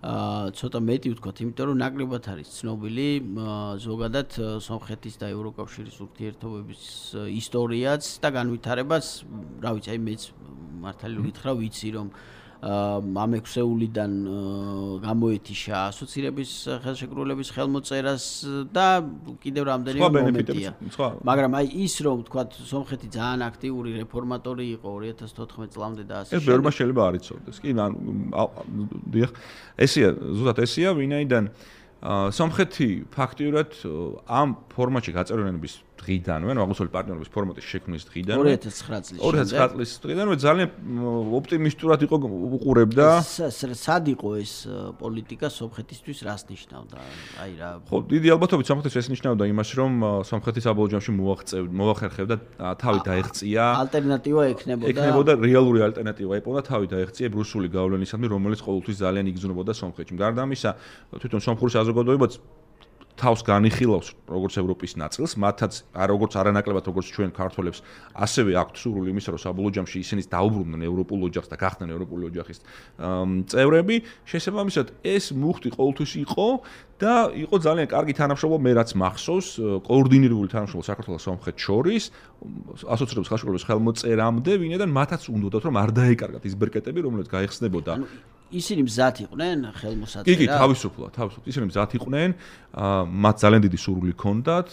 აა ცოტა მეტი ვთქვათ, იმიტომ რომ ნაკლებად არის ცნობილი ზოგადად სომხეთის და ევროკავშირის ურთიერთობების ისტორიაც და განვითარებას, რა ვიცი, აი მეც მართალი ვკითხა, ვიცი რომ ამ ექვსეულიდან გამოეთიშა ასოცირების ხელშეკრულების ხელმოწერას და კიდევ რამდენიმე მომენტია. მაგრამ აი ის რომ ვთქვათ, სომხეთი ძალიან აქტიური რეფორმატორი იყო ორი ათას თოთხმეტ წლამდე და ასე. ეს ბევრმა შეიძლება არ იცოდეს. კი, დიახ. ესია, ზუსტად ესია, ვინაიდან სომხეთი ფაქტიურად ამ ფორმატში გაწერილების დღიდანვე, აღმოსავლეთ პარტნიორობის ფორმატის შექმნის დღიდანვე ორი ათას ცხრა წლის ორი ათას ცხრა წლის დღიდანვე ძალიან ოპტიმისტურად იყო უყურებდა. სად იყო ეს პოლიტიკა სომხეთისთვის რას ნიშნავდა? აი რა. ხო, დიდი ალბათობით სომხეთის ეს ნიშნავდა იმას, რომ სომხეთი საბოლოო ჯამში მოახერხებდა, თავი დაეღწია. ალტერნატივა ექნებოდა. ექნებოდა რეალური ალტერნატივა ეპოვნა, თავი დაეღწია ბრუსული გავლენისადმი, რომელიც ყოველთვის ძალიან იგრძნობოდა სომხეთში. გარდა ამისა, თვითონ სომხური საზოგადოებაც თავს განიხილავს როგორც ევროპის ნაწილს, მათაც არ როგორც არანაკლებად როგორც ჩვენ ქართველებს, ასევე აქვთ სურვილი იმისა, რომ საბოლოო ჯამში ისინი დაუბრუნდნენ ევროპულ ოჯახს და გახდნენ ევროპული ოჯახის წევრები. შესაბამისად, ეს მუხტი ყოველთვის იყო და იყო ძალიან კარგი თანამშრომლობა, მე რაც მახსოვს, კოორდინირებული თანამშრომლობა საქართველოს და სომხეთს შორის, ასოცირების ხელშეკრულების ხელმოწერამდე, ვინაიდან მათაც უნდათ, რომ არ დაეკარგათ ის ბერკეტები, რომლებიც გაიხსნებოდა. ისინი მზად იყვნენ ხელმოსაწერად? კი, კი, თავისუფლად, თავისუფლად. ისინი მზად იყვნენ, მათ ძალიან დიდი სურვილი ჰქონდათ,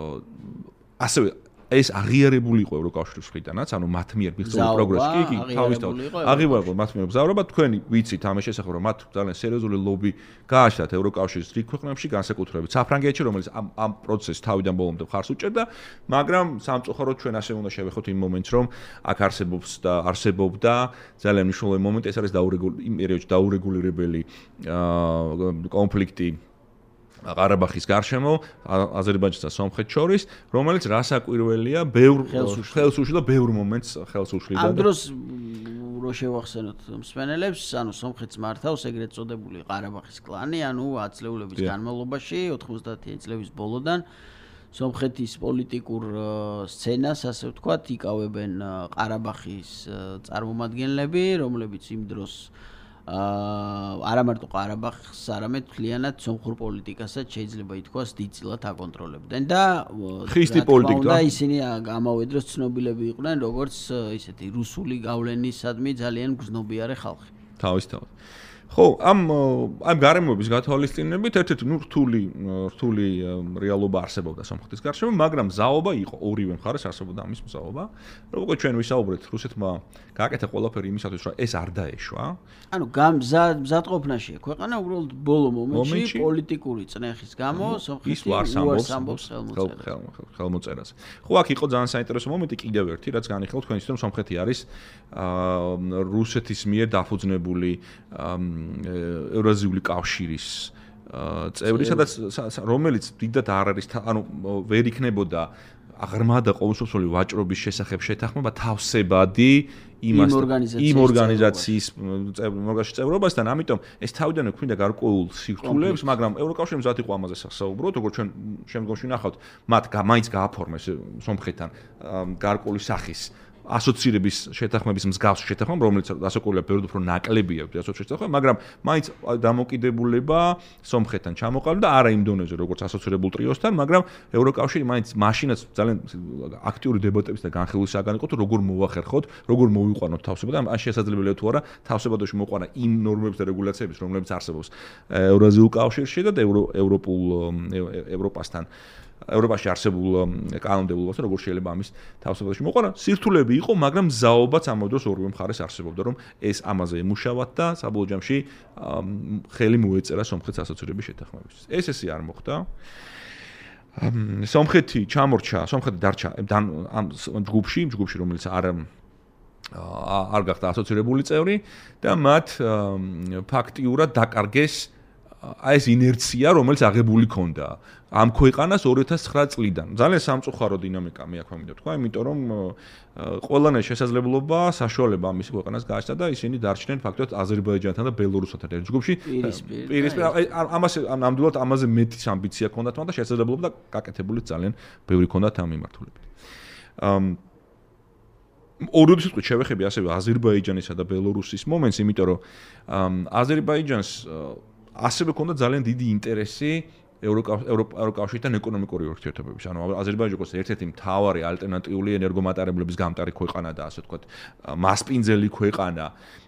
ასევე ეს აღიარებული იყო ევროკავშირის მხრიდანაც, ანუ მათ მიერ მიღწეული პროგრესი, კი, კი, თავისთავად აღიარებული მათ მიერ მგზავრობა, თქვენი ვიცით ამის შესახებ, რომ მათ ძალიან სერიოზული ლობი გააჩნდათ ევროკავშირის რიგ ქვეყნებში, განსაკუთრებით საფრანგეთში, რომელიც ამ ამ პროცესს თავიდან ბოლომდე მხარს უჭერდა, მაგრამ სამწუხაროდ ჩვენ ასე უნდა შევეხოთ იმ მომენტს, რომ აქ არსებობს და არსებობდა ძალიან მნიშვნელოვანი მომენტი, ეს არის დაურეგულირებელი კონფლიქტი ყარაბაღის გარშემო, აზერბაიჯანსა და სომხეთს შორის, რომელიც რასაკვირველია, ბევრ ხელს უშლიდა, ბევრ მომენტს ხელს უშლიდა. ამ დროს რო შევახსენოთ მსმენელებს, ანუ სომხეთს მართავს ეგრეთ წოდებული ყარაბაღის კლანი, ანუ ათ წლეულების განმავლობაში, ოთხმოცდაათი წლების ბოლოდან სომხეთის პოლიტიკურ სცენას, ასე ვთქვათ, იკავებენ ყარაბაღის წარმომადგენლები, რომლებიც იმ დროს არა მარტო ყარაბაღს, არამედ მთლიანად სომხურ პოლიტიკასაც შეიძლება ითქვას დიდწილად აკონტროლებდნენ და ხისტი პოლიტიკა და ისინი ამავე დროს ცნობილები იყვნენ როგორც ისეთი რუსული გავლენისადმი ძალიან გრძნობიარე ხალხი. თავისთავად. ხო, ამ ამ გარემოების გათვალისწინებით ერთ-ერთი ნუ რთული რთული რეალობა არსებობდა სომხეთის გარშემო, მაგრამ მზაობა იყო, ორივე მხარეს არსებობდა ამის მზაობა. როგორც ჩვენ ვისაუბრეთ, რუსეთმა გააკეთა ყველაფერი იმისათვის, რომ ეს არ დაეშვა. ანუ მზადყოფნაშია ქვეყანა უბრალოდ ბოლო მომენტში პოლიტიკური წნეხის გამო სომხეთი უარს ამბობს ხელმოწერას. ხო, აქ იყო ძალიან საინტერესო მომენტი კიდევ ერთი, რაც განიხილავთ თქვენთვის, რომ სომხეთი არის რუსეთის მიერ დაფუძნებული ევრაზიული კავშირის წევრი, სადაც რომელიც დიდად არ არის, ანუ ვერ იქნებოდა აღრმა და ყოველსოფლიური ვაჭრობის შესახებ შეთანხმება თავსებადი იმას იმ ორგანიზაციის წევრობასთან, ამიტომ ეს თავიდანვე გვინდა გარკვეულ სირთულეებს, მაგრამ ევროკავშირი მზად იყო ამაზე საუბრობთ, როგორც ჩვენ შემდგომში ვნახავთ, მათ მაინც გააფორმეს სომხეთთან გარკვეული სახის ასოცირების შეთანხმების მსგავსი შეთანხმება, რომელიც ასაკურებია ბევრად უფრო ნაკლებია ვიდრე ასოცირების შეთანხმება, მაგრამ მაინც დამოკიდებულება სომხეთთან ჩამოყალიბდა და არა იმ დონეზე, როგორც ასოცირებულ ტრიოსთან, მაგრამ ევროკავშირი მაინც მაშინაც ძალიან აქტიური დებატების და განხილვის საგანი იყო, თუ როგორ მოვახერხოთ, როგორ მოვიყვანოთ თავსებად, ან შესაძლებელია თუ არა თავსებადოში მოყვანა იმ ნორმების და რეგულაციების, რომლებიც არსებობს ევრაზიულ კავშირში და ევროპულ ევროპასთან ევროპაში არსებულ კანონმდებლობას, როგორ შეიძლება ამის თავსებადოში მოყვანა. სირთულეები იყო, მაგრამ მზაობაც ამავე დროს ორივე მხარეს არსებობდა, რომ ეს ამაზე ემუშავათ და საბოლოო ჯამში ხელი მოეწერა სომხეთის ასოცირების შეთანხმებისთვის. ეს ესე არ მოხდა. სომხეთი ჩამორჩა, სომხეთი დარჩა ამ ჯგუფში, ჯგუფში, რომელიც არ არ გახდა ასოცირებული წევრი და მათ ფაქტიურად დაკარგეს აი ეს ინერცია, რომელიც აღებული ქონდა ამ ქვეყანას ორი ათას ცხრა წლიდან. ძალიან სამწუხარო დინამიკა მე აქ მინდა თქვა, იმიტომ რომ ყველანაირ შესაძლებლობა, საშუალება ამის ქვეყანას გააჩნდა და ისინი დარჩნენ ფაქტობრივად აზერბაიჯანთან და ბელორუსთან ერთ ჯგუფში. პირისპირ ამას ნამდვილად ამაზე მეტი ამბიცია ქონდათ მათ და შესაძლებლობა და გაკეთებული ძალიან ბევრი ქონდათ ამ მიმართულებით. ორი სიტყვით შევეხები ასევე აზერბაიჯანისა და ბელორუსის მომენტს, იმიტომ რომ აზერბაიჯანს ასევე ქონდა ძალიან დიდი ინტერესი ევროკავშირთან ეკონომიკური ურთიერთობების. ანუ აზერბაიჯანი როგორც ერთ-ერთი მთავარი ალტერნატიული ენერგომატარებლების გამტარი ქვეყანა და ასე ვთქვათ, მასპინძელი ქვეყანა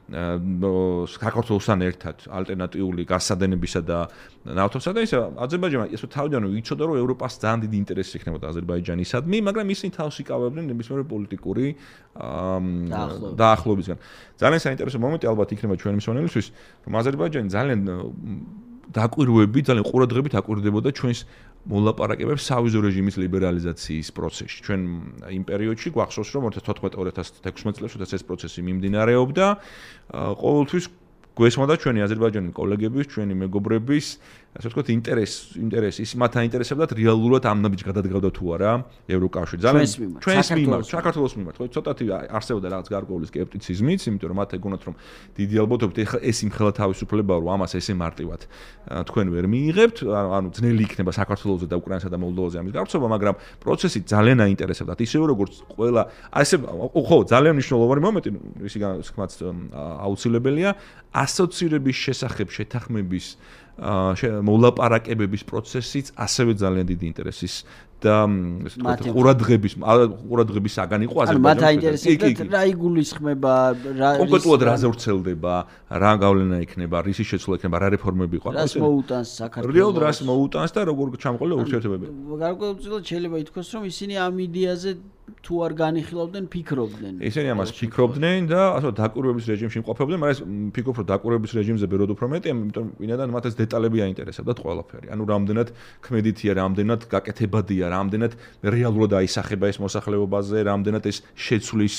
საქართველოსთან ერთად ალტერნატიული გასადენებისა და ნავთობსა და ისე აზერბაიჯანმა ესე თავიდანვე იცოდა რომ ევროპას ძალიან დიდი ინტერესი ექნებოდა აზერბაიჯანისადმი, მაგრამ ისინი თავს იკავებდნენ ნებისმიერი პოლიტიკური დაახლოებისგან. ძალიან საინტერესო მომენტი ალბათ იქნება ჩვენი მსმენელისთვის, რომ აზერბაიჯანი ძალიან დაკვირვებით, ძალიან ყურადღებით აკვირდებოდა ჩვენს მოლაპარაკებებს სავიზო რეჟიმის ლიბერალიზაციის პროცესში. ჩვენ იმ პერიოდში გვახსოვს, რომ ორი ათას თოთხმეტ ორი ათას თექვსმეტ წლებში, როდესაც ეს პროცესი მიმდინარეობდა, ყოველთვის გვესმოდა ჩვენი აზერბაიჯანის კოლეგების, ჩვენი მეგობრების, ასე ვთქვათ, ინტერეს, ინტერესი, ის მათ აინტერესებდათ რეალურად ამ ნაბიჯს გადადგავდა თუ არა ევროკავშირი. ძალიან ჩვენს მიმართ, საქართველოს მიმართ, ხო, ცოტათი არსებობდა რაღაც გარკვეული სკეპტიციზმიც, იმიტომ რომ მათ ეგონათ, რომ დიდი ალბათობით ეხლა ეს იმხელა თავისუფლებაა, რომ ამას ესე მარტივად თქვენ ვერ მიიღებთ, ანუ ძნელი იქნება საქართველოსზე და უკრაინასა და მოლდოვაზე ამის გავრცობა, მაგრამ პროცესი ძალიან აინტერესებდათ, ისევე როგორც ყველა, ასე ხო, ძალიან მნიშვნელოვანი მომენტი, ისი განსხვავებაც აუცილებელია, ასოცირების შესახებ შეთანხმების მოლაპარაკებების პროცესიც ასევე ძალიან დიდი ინტერესის და ესე ვთქვათ ყურადღების ყურადღების საგან იყო აზერბაიჯანის. მათ აინტერესებდათ რა იგულისხმება, რა კონკრეტულად რაზე ვრცელდება, რა გავლენა იქნება, რისი შეცვლა იქნება, რა რეფორმები იყო. რას მოუტანს საქართველოს? რეალურად რას მოუტანს და როგორ ჩამოყოლია ურთიერთობები. გარკვეულწილად შეიძლება ითქვას, რომ ისინი ამ იდეაზე თუ არ განიხილავდნენ, ფიქრობდნენ. ისინი ამას ფიქრობდნენ და ასე დაკვირვების რეჟიმში იმყოფებდნენ, მაგრამ ფიქრობ რომ დაკვირვების რეჟიმზე ბეროდ უფრო მეტია, იმიტომ ვინაიდან მათ ეს დეტალები აინტერესებდათ ყველაფერი. ანუ რამდენად ქმედითია, რამდენად გაკეთებადია, რამდენად რეალურად აისახება ეს მოსახლეობაზე, რამდენად ეს შეცვლის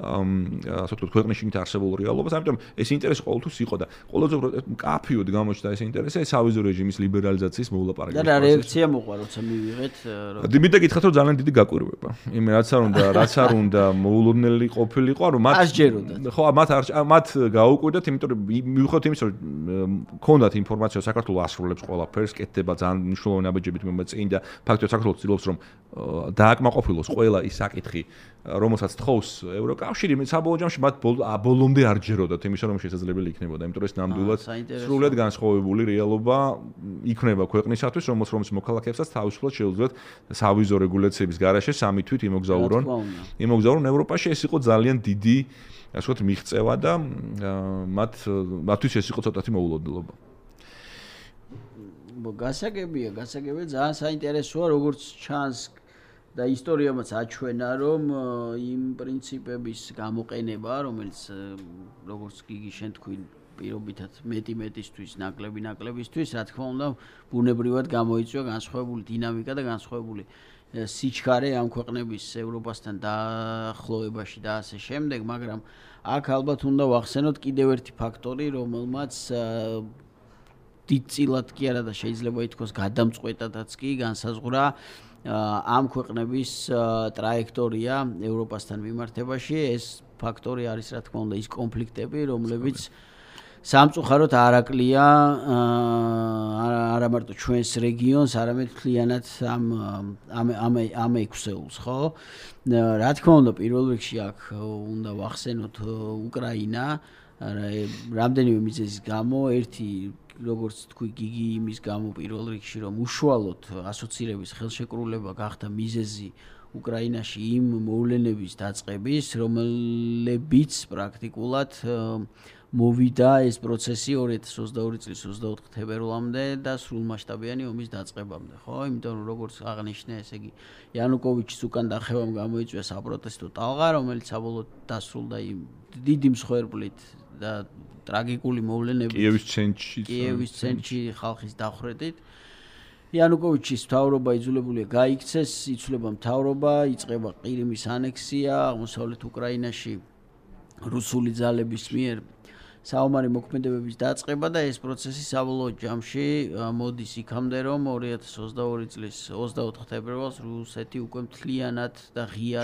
ასე ვთქვათ ქვეყნის შიგნით არსებულ რეალობას, ამიტომ ეს ინტერესი ყოველთვის იყო და ყველაზე მკაფიოდ გამოჩნდა ეს ინტერესი სავიზო რეჟიმის ლიბერალიზაციის მოლაპარაკების. და რა რეაქცია მოყვა, როცა მივიღეთ? მინდა გითხრათ, რომ ძალიან დიდი გაკვირვება. იმ რაც არ უნდა, რაც არ უნდა მოულოდნელი ყოფილიყო, რომ მათ ხო, მათ მათ გაუკვირდათ, იმიტომ რომ მივხვდეთ იმის, რომ ქონდათ ინფორმაცია საქართველოს ასრულებს ყველაფერს, კეთდება ძალიან მნიშვნელოვანი აბეჯებით მომეწინ და ფაქტობრივად საქართველოს ცდილობს, რომ დააკმაყოფილოს ყველა ის საკითხი, რომელსაც თხოვს ევროკავშირი, საბოლოო ჯამში მათ ბოლომდე არ ჯეროდათ იმისა, რომ შესაძლებელი იქნებოდა, იმიტომ რომ ეს ნამდვილად სრულად განსხვავებული რეალობა იქნება ქვეყნისათვის, რომელს რომის მოქალაქეებსაც თავისუფლად შეუძლიათ სავიზო რეგულაციების გარეშე სამი თვით იმოგზაურონ. იმოგზაურონ ევროპაში, ეს იყო ძალიან დიდი, ასე ვთქვათ, მიღწევა და მათ მათთვის ეს იყო ცოტათი მოულოდნელობა. გასაგებია, გასაგებია, ძალიან საინტერესოა, როგორც ჩანს და ისტორიამაც აჩვენა, რომ იმ პრინციპების გამოყენება, რომელიც როგორც გიგი შენ თქვი, პირობითად მეტი მეტისთვის, ნაკლები ნაკლებისთვის, რა თქმა უნდა, ბუნებრივად გამოიწვია განსხვავებული დინამიკა და განსხვავებული სიჩქარე ამ ქვეყნების ევროპასთან დაახლოებაში და ასე შემდეგ, მაგრამ აქ ალბათ უნდა ვახსენოთ კიდევ ერთი ფაქტორი, რომელმაც დიდწილად კი არა და შეიძლება ითქვას გადამწყვეტადაც კი განსაზღვრა ამ ქვეყნების ტრაექტორია ევროპასთან მიმართებაში. ეს ფაქტორი არის რა თქმა უნდა ის კონფლიქტები, რომლებიც სამწუხაროდ არ აკლია არა მარტო ჩვენს რეგიონს, არამედ მთლიანად ამ ამ ამ ექვსეულს, ხო? რა თქმა უნდა, პირველ რიგში აქ უნდა ვახსენოთ უკრაინა, რამდენიმე მიზეზის გამო, ერთი როგორც თქვი გიგი იმის გამო პირველ რიგში რომ უშუალოდ ასოცირების ხელშეკრულება გახდა მიზეზი უკრაინაში იმ მოვლენების დაწყების, რომლებიც პრაქტიკულად მოვიდა ეს პროცესი ორი ათას ოცდაორი წლის ოცდაოთხ თებერვლამდე და სრულმასშტაბიანი ომის დაწყებამდე, ხო? იმიტომ რომ როგორც აღნიშნე, ესე იგი იანუკოვიჩის უკან დახევამ გამოიწვია საპროტესტო ტალღა, რომელიც საბოლოოდ დასრულდა იმ დიდი მსხვერპლით და ტრაგიკული მოვლენებით კიევის ცენტრში კიევის ცენტრში ხალხის დახვრეტით. იანუკოვიჩის მთავრობა იძულებულია გაიქცეს, იცვლება მთავრობა, იწყება ყირიმის ანექსია აღმოსავლეთ უკრაინაში რუსული ძალების მიერ საომარი მოქმედებების დაწყება და ეს პროცესი საბოლოო ჯამში მოდის იქამდე, რომ ორი ათას ოცდაორი წლის ოცდაოთხ თებერვალს რუსეთი უკვე მთლიანად და ღიად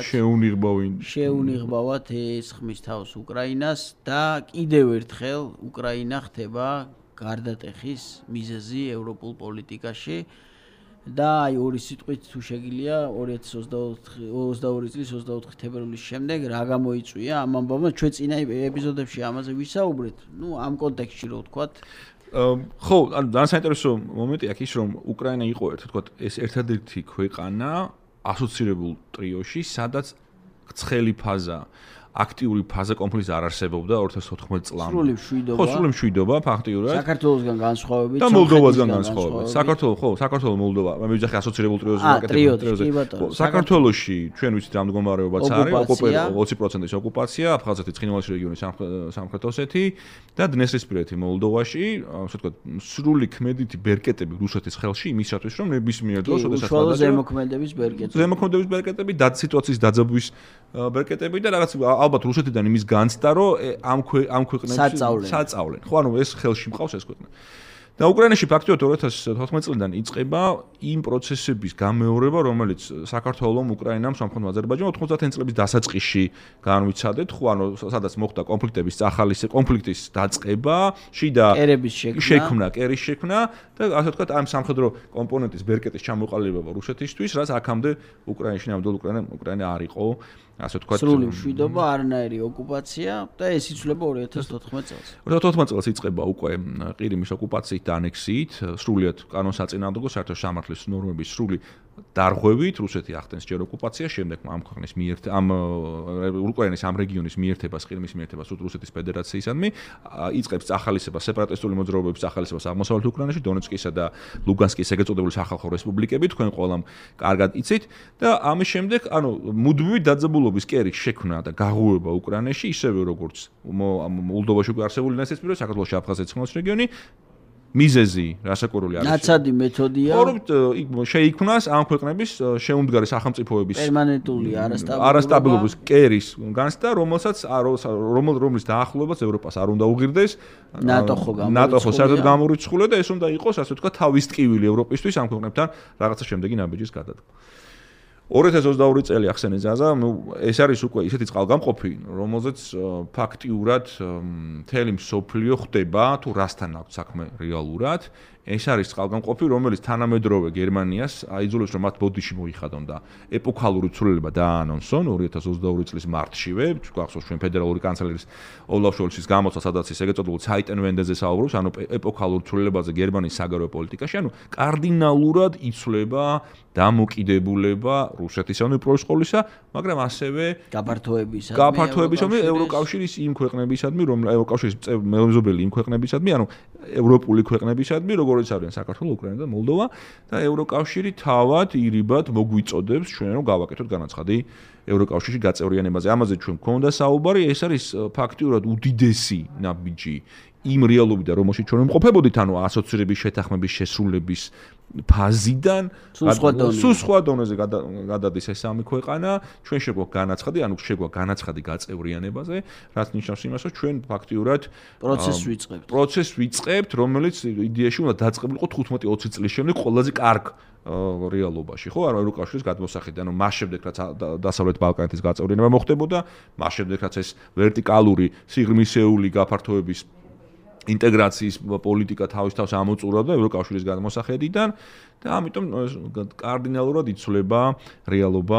შეუნიღბავად ესხმის თავს უკრაინას და კიდევ ერთხელ უკრაინა ხდება გარდატეხის მიზეზი ევროპულ პოლიტიკაში. და აი ორი სიტყვით თუ შეგიძლია ორი ათას ოცდაორი წლის ოცდაოთხ თებერვლის შემდეგ რა გამოიწვია ამ ამბავმა, ჩვენ წინა ეპიზოდებში ამაზე ვისაუბრეთ, ну ამ კონტექსტში რო ვთქვათ, ხო, ანუ ძალიან საინტერესო მომენტია ის, რომ უკრაინა იყო ერთ თქვა ეს ერთადერთი ქვეყანა ასოცირებულ ტრიოში, სადაც ცხელი ფაზა აქტიური ფაზა კონფლიქტს არ არსებობდა ორი ათას ოთხმოცი წლამდე. სრული მშვიდობა. ხო, სრული მშვიდობა ფაქტიურად. საქართველოსგან განსხვავებით. და მოლდოვასგან განსხვავებით. საქართველოს ხო, საქართველოს მოლდოვა, მე ვიძახი ასოცირებულ ტრიოზე ვაკეთებ. საქართველოში ჩვენ ვიცით რა მდგომარეობაც არის, ოცი პროცენტის ოკუპაცია, აფხაზეთის ცხინვალის რეგიონის სამხრეთ ოსეთი და დნესტრისპირეთი მოლდოვაში, ასე ვთქვათ, სრული ქმედითი ბერკეტები რუსეთის ხელში იმისათვის, რომ ნებისმიერ დროს, შესაძლოა უშუალო ზემოქმედების ბერკეტები. ზემოქმედების ბერკეტები და სიტუაციის დაძაბვის ბერკეტები და რაღაც ალბათ რუსეთიდან იმის განცდა, რომ ამ ამ ქვეყნებში საწავლენ. ხო, ანუ ეს ხელში მყავს ეს ქვეყნა. და უკრაინაში ფაქტობრივად ორი ათას თოთხმეტი წლიდან იწყება იმ პროცესების გამეორება, რომელიც საქართველოს, უკრაინამ, სამხატვრო აზერბაიჯანამ ოთხმოცდაათი წლების დასაწყისში განვიცადეთ, ხო, ანუ სადაც მოხდა კონფლიქტების წახალის კონფლიქტის დაწყება, შიდა კერების შექმნა, კერის შექმნა და ასე ვთქვათ, ამ სამხედრო კომპონენტის ბერკეტის ჩამოყალიბება რუსეთისთვის, რაც აქამდე უკრაინაში ნამდვილად უკრაინა უკრაინა არ იყო. ასე ვთქვათ, სრული მშვიდობა, არანაირი ოკუპაცია და ეს იცვლება ორი ათას თოთხმეტი წელს. ორი ათას თოთხმეტი წელს იწყება უკვე ყირიმის ოკუპაციით და ანექსიით, სრულიად კანონსაწინააღმდეგო საერთო სამართლის ნორმების სრული დარღვევით რუსეთი ახდენს ჯერ ოკუპაციას, შემდეგ ამ ქვეყნის მიერ ამ უკრაინის ამ რეგიონის მიერთებას, ყირიმის მიერთებას რუსეთის ფედერაციისადმი, იწყებს წახალისებას, სეპარატისტული მოძრაობების წახალისებას აღმოსავლეთ უკრაინაში, დონეცკისა და ლუგანსკის ეგრეთ წოდებული სახალხო რესპუბლიკები, თქვენ ყველამ კარგად იცით და ამის შემდეგ, ანუ მუდმივი დაძაბულობის კერის შექმნა და გაღუება უკრაინაში, ისევე როგორც მოლდოვაში უკვე არსებული ნაცისტური, საქართველოში აფხაზეთის ცხინვალის რეგიონი მიზეზი რასაკვირველი არის. ნაცადი მეთოდია. ხო, შეიქმნას ამ ქვეყნების შეუმდგარი სახელმწიფოების პერმანენტული არასტაბილურობა. არასტაბილობის კერის განცდა, რომელსაც რომლის დაახლოებაც ევროპას არ უნდა უღირდეს. ნატო ხო გამორიცხულია. ნატო ხო საერთოდ გამორიცხულია და ეს უნდა იყოს, ასე ვთქვათ, თავის ტკივილი ევროპისთვის ამ ქვეყნებთან რაღაცა შემდეგი ნაბიჯის გადადგმა. ორი ათას ოცდაორი წელი ახსენე ზაზა, ნუ ეს არის უკვე ისეთი წყალგამყოფი, რომელზეც ფაქტიურად მთელი მსოფლიო ხდება თუ რასთან აქვს საქმე რეალურად. ეს არის წყალგამყოფი, რომელიც თანამედროვე გერმანიას აიძულებს, რომ მათ ბოდიში მოიხადონ და ეპოქალური ცვლილება დააანონსონ ორი ათას ოცდაორი წლის მარტშივე, გახსოვს ჩვენ ფედერალური კანცლერის ოლაფ შოლცის გამოცდა, სადაც ის ეგრეთ წოდებულ Zeitenwende-ზე საუბრობს, ანუ ეპოქალურ ცვლილებაზე გერმანიის საგარეო პოლიტიკაში, ანუ კარდინალურად იცვლება დამოკიდებულება რუსეთისადმი პროის ყოვლისა, მაგრამ ასევე გაფართოებისადმი, გაფართოებისადმი ევროკავშირის იმ ქვეყნებისადმი, რომ ევროკავშირის მეზობელი იმ ქვეყნებისადმი, ანუ ევროპული ქვეყნებისადმი, როგორც არიან საქართველო, უკრაინა და მოლდოვა და ევროკავშირი თავად ირიბად მოგვიწოდებს ჩვენ რომ გავაკეთოთ განაცხადი ევროკავშირში გაწევრიანებაზე. ამაზე ჩვენ გვქონდა საუბარი, ეს არის ფაქტიურად უდიდესი ნაბიჯი იმ რეალობიდან, რომელშიც ჩვენ ვიმყოფებოდით, ანუ ასოცირების შეთანხმების შესრულების ფაზიდან სულ სხვა დონეზე გადადის ეს სამი ქვეყანა, ჩვენ შეგვაქვს განაცხადი, ანუ შეგვაქვს განაცხადი გაწევრიანებაზე, რაც ნიშნავს იმას, რომ ჩვენ ფაქტიურად პროცესს ვიწყებთ. პროცესს ვიწყებთ, რომელიც იდეაში უნდა დაწყებულიყო თხუთმეტი ოცი წლის შემდეგ ყველაზე კარგ რეალობაში, ხო, არა ევროკავშირის გადმოსახედი, ანუ მას შემდეგ რაც დასავლეთ ბალკანეთის გაწევრიანება მოხდებოდა, მას შემდეგ რაც ეს ვერტიკალური სიღრმისეული გაფართოების ინტეგრაციის პოლიტიკა თავის თავს ამოწურავდა ევროკავშირის გადმოსახედიდან და ამიტომ კარდინალურად იცვლება რეალობა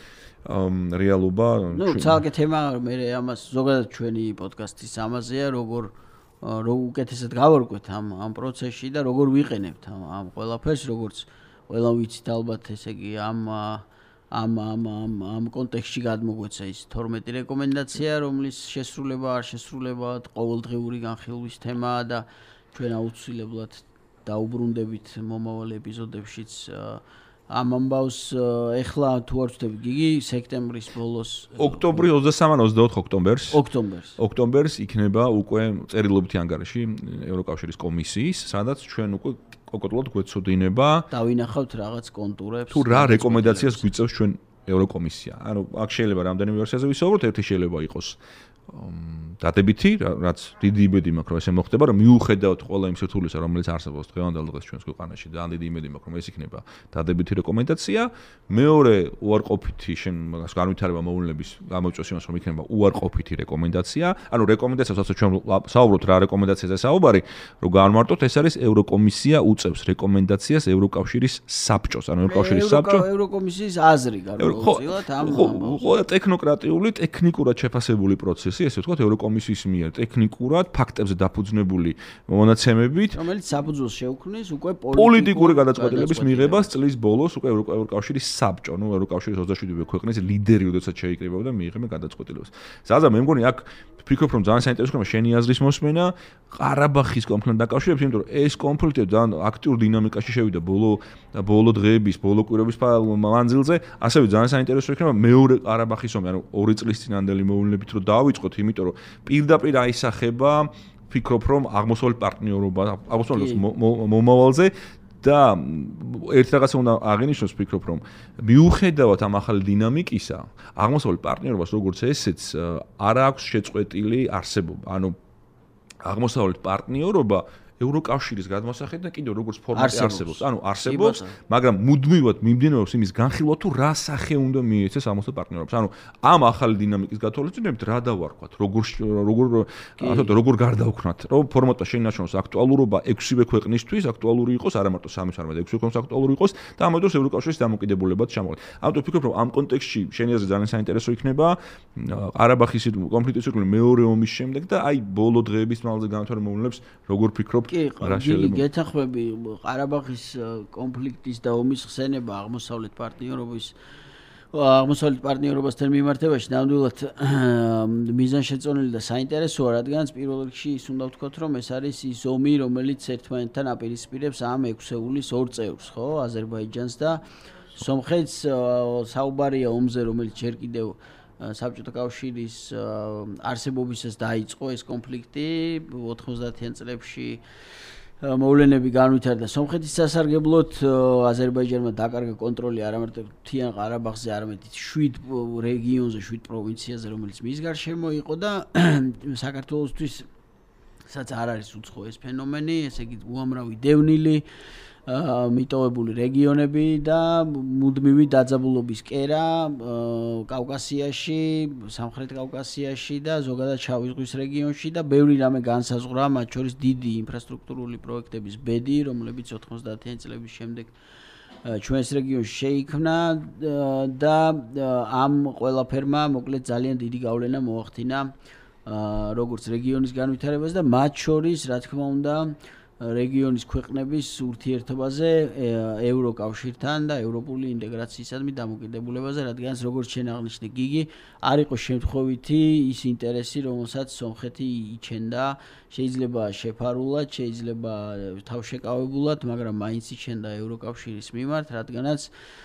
რეალობა ნუ ცალკე თემა მე ამას ზოგადად ჩვენი პოდკასტის ამაზეა როგორ რო უკეთესად გავარკვეთ ამ ამ პროცესში და როგორ ვიყენებთ ამ ამ ყველაფერს როგორც ყველა ვიცით ალბათ ესე იგი ამ ამ ამ ამ ამ კონტექსტში გადმოგვეცა ის თორმეტი რეკომენდაცია, რომლის შესრულება არ შესრულება ყოველდღიური განხილვის თემაა და ჩვენ აუცილებლად დაუბრუნდებით მომავალ ეპიზოდებშიც ამ ამბავს ეხლა თუ არ ვცდები გიგი სექტემბრის ბოლოს ოქტომბრის ოცდასამი ოცდაოთხი ოქტომბერს ოქტომბერს ოქტომბერს იქნება უკვე წერილობითი ანგარიში ევროკავშირის კომისიის, სადაც ჩვენ უკვე კონკრეტულად გვეცოდინება დავინახავთ რაღაც კონტურებს თუ რა რეკომენდაციას გვიწევს ჩვენ ევროკომისია. ანუ აქ შეიძლება რამდენიმე ვერსიაზე ვისაუბროთ, ერთი შეიძლება იყოს დადებითი, რაც დიდი იმედი მაქვს, რომ ესე მოხდება, რომ მიუხედავად ყველა იმ სირთულისა, რომელიც არსებობს დღევანდელ დღეს ჩვენს ქვეყანაში, ძალიან დიდი იმედი მაქვს, რომ ეს იქნება დადებითი რეკომენდაცია. მეორე უარყოფითი შენ განვითარება მოვლენების გამოიწვევს იმას, რომ იქნება უარყოფითი რეკომენდაცია. ანუ რეკომენდაციას, რასაც ჩვენ საუბრობთ რა რეკომენდაციაზე საუბარი, რომ განმარტოთ, ეს არის ევროკომისია უწევს რეკომენდაციას ევროკავშირის საბჭოს, ანუ ევროკავშირის საბჭო ევროკომისიის აზრი გარკვეულწილად ამ ხო, ტექნოკრატიული, ტექნიკურად შეფასებული პროცესი ვერსია, ესე ვთქვათ, ევროკომისიის მიერ ტექნიკურად ფაქტებზე დაფუძნებული მონაცემებით, რომელიც საფუძველს შეუქმნის უკვე პოლიტიკური გადაწყვეტილების მიღებას წლის ბოლოს უკვე ევროკავშირის საბჭო, ნუ ევროკავშირის ოცდაშვიდი ქვეყნის ლიდერი ოდესაც შეიკრიბებდა მიიღება გადაწყვეტილებას. ზაზა მე მგონი აქ ვფიქრობ რომ ძალიან საინტერესოა შენი აზრის მოსმენა ყარაბაღის კონფლიქტთან დაკავშირებით, იმიტომ რომ ეს კონფლიქტი ძალიან აქტიურ დინამიკაში შევიდა ბოლო ბოლო დღეების, ბოლო კვირების მანძილზე, ასევე ძალიან საინტერესო იქნება მეორე ყარაბაღის ომი, ანუ ორი წლის წინანდელი მოვლენებით რომ დავიწყოთ, იმიტომ რომ პირდაპირ აისახება ვფიქრობ რომ აღმოსავლეთ პარტნიორობა, აღმოსავლეთ მომავალზე და ერთ რაღაცა უნდა აღინიშნოს, ვფიქრობ რომ მიუხედავად ამ ახალი დინამიკისა, აღმოსავლეთ პარტნიორობას როგორც ესეც არ აქვს შეწყვეტილი არსებობა. ანუ აღმოსავლეთ პარტნიორობა ევროკავშირის გადმოსახედიდან კიდევ როგორც ფორმატი არსებობს. ანუ არსებობს, მაგრამ მუდმივად მიმდინარეობს იმის განხილვა თუ რა სახე უნდა მიეცეს აღმოსავლეთ პარტნიორობას. ანუ ამ ახალი დინამიკის გათვალისწინებით რა დავარქვათ, როგორ როგორ ასე როგორ გარდავქმნათ, რომ ფორმატა შეინარჩუნოს აქტუალურობა ექვსივე ქვეყნისთვის, აქტუალური იყოს, არა მარტო სამის, არამედ ექვსი ქვეყნის აქტუალური იყოს და ამ დროს ევროკავშირის დამოკიდებულებაც ჩამოყალიბდა. ამიტომ ვფიქრობ, რომ ამ კონტექსტში შენი აზრი ძალიან საინტერესო იქნება. ყარაბაღის კონფლიქტის შექმნა მეორე ომის შემდეგ და აი ბოლო დღეების მანძილზე განვითარებულ მოვლენებს როგორ ფიქრობ? კი, გიგი, გეთანხმები ყარაბაღის კონფლიქტის და ომის ხსენება აღმოსავლეთ პარტნიორობის აღმოსავლეთ პარტნიორობასთან მიმართებაში ნამდვილად მიზანშეწონილი და საინტერესოა, რადგანაც პირველ რიგში ის უნდა ვთქვათ, რომ ეს არის ის ომი, რომელიც ერთმანეთთან აპირისპირებს ამ ექვსეულის ორ წევრს, ხო, აზერბაიჯანს და სომხეთს. საუბარია ომზე, რომელიც ჯერ კიდევ საბჭოთა კავშირის არსებობისას დაიწყო ეს კონფლიქტი ოთხმოცდაათიან წლებში მოვლენები განვითარდა სომხეთის სასარგებლოდ აზერბაიჯანმა დაკარგა კონტროლი არა მარტო მთიან ყარაბაღზე, არამედ შვიდ რეგიონზე, შვიდ პროვინციაზე, რომელიც მის გარშემო იყო და საქართველოსთვის სადაც არ არის უცხო ეს ფენომენი, ესე იგი უამრავი დევნილი მიტოვებული რეგიონები და მუდმივი დაძაბულობის კერა კავკასიაში, სამხრეთ კავკასიაში და ზოგადად შავი ზღვის რეგიონში და ბევრი რამე განსაზღვრა, მათ შორის დიდი ინფრასტრუქტურული პროექტების ბედი, რომლებიც ოთხმოცდაათიანი წლების შემდეგ ჩვენს რეგიონში შეიქმნა და ამ ყველაფერმა მოკლედ ძალიან დიდი გავლენა მოახდინა როგორც რეგიონის განვითარებას და მათ შორის, რა თქმა უნდა, რეგიონის ქვეყნების ურთიერთობაზე ევროკავშირთან და ევროპული ინტეგრაციისადმი დამოკიდებულებაზე, რადგანაც როგორც შენ აღნიშნე გიგი, არ იყო შემთხვევითი ის ინტერესი, რომელსაც სომხეთი იჩენდა, შეიძლება შეფარულად, შეიძლება თავშეკავებულად, მაგრამ მაინც იჩენდა ევროკავშირის მიმართ, რადგანაც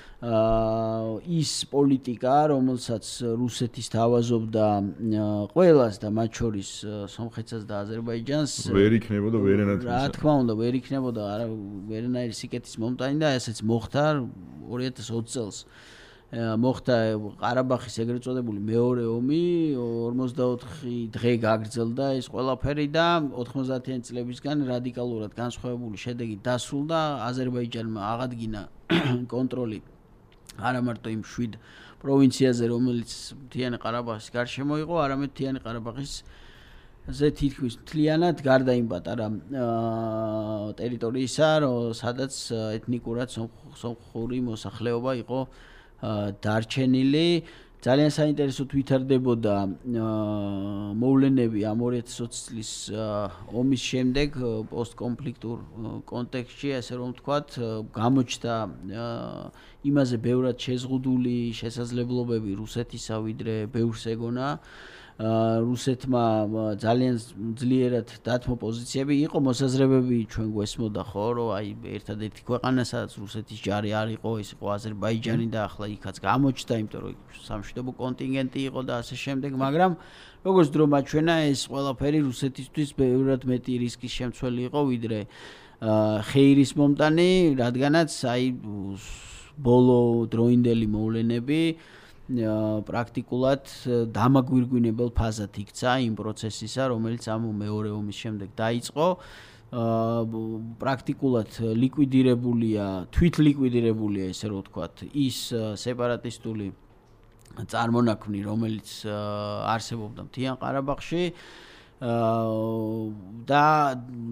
ის პოლიტიკა, რომელსაც რუსეთის თავაზობდა ყველას და მათ შორის სომხეთსაც და აზერბაიჯანს ვერ იქნებოდა ვერანაირ რა თქმა უნდა ვერ იქნებოდა არა ვერანაირი სიკეთის მომტანი და ესეც მოხდა ორი ათას ოცი წელს მოხდა ყარაბაღის ეგრეთ წოდებული მეორე ომი, ორმოცდაოთხი დღე გაგრძელდა ეს ყველაფერი და ოთხმოცდაათიანი წლებისგან რადიკალურად განსხვავებული შედეგი დასრულდა, აზერბაიჯანმა აღადგინა კონტროლი არა მარტო იმ შვიდ პროვინციაზე, რომელიც მთიანი ყარაბაღის გარშემო იყო, არამედ მთიანი ყარაბაღის ზე თითქმის მთლიანად გარდა იმ პატარა ტერიტორიისა, სადაც ეთნიკურად სომხური მოსახლეობა იყო დარჩენილი. ძალიან საინტერესოდ ვითარდებოდა მოვლენები ამ ორი ათას ოცი წლის ომის შემდეგ პოსტკონფლიქტურ კონტექსტში, ასე რომ ვთქვათ, გამოჩნდა იმაზე ბევრად შეზღუდული შესაძლებლობები რუსეთისა, ვიდრე ბევრს ეგონა. რუსეთმა ძალიან ძლიერად დათმო პოზიციები იყო, მოსაზრებები ჩვენ გვესმოდა, ხო, რომ აი ერთადერთი ქვეყანა, სადაც რუსეთის ჯარი არ იყო, ეს იყო აზერბაიჯანი და ახლა იქაც გამოჩნდა, იმიტომ რომ სამშვიდობო კონტინგენტი იყო და ასე შემდეგ, მაგრამ როგორც დრო მაჩვენა, ეს ყველაფერი რუსეთისთვის ბევრად მეტი რისკის შემცველი იყო, ვიდრე ხეირის მომტანი, რადგანაც აი ბოლო დროინდელი მოვლენები პრაქტიკულად დამაგვირგვინებელ ფაზად იქცა იმ პროცესისა, რომელიც ამ მეორე ომის შემდეგ დაიწყო. პრაქტიკულად ლიკვიდირებულია, თვით ლიკვიდირებულია, ესე რომ ვთქვათ, ის სეპარატისტული წარმონაქმნი, რომელიც არსებობდა მთიან ყარაბაღში და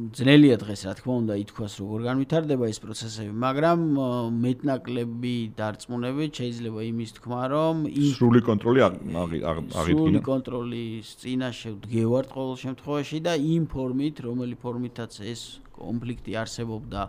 ძნელია დღეს რა თქმა უნდა ითქვას როგორ განვითარდება ეს პროცესები, მაგრამ მეტნაკლები დარწმუნებით შეიძლება იმის თქვა, რომ სრული კონტროლი აღიდგინა. სრული კონტროლის წინაშე ვდგევართ ყოველ შემთხვევაში და იმ ფორმით, რომელი ფორმითაც ეს კონფლიქტი არსებობდა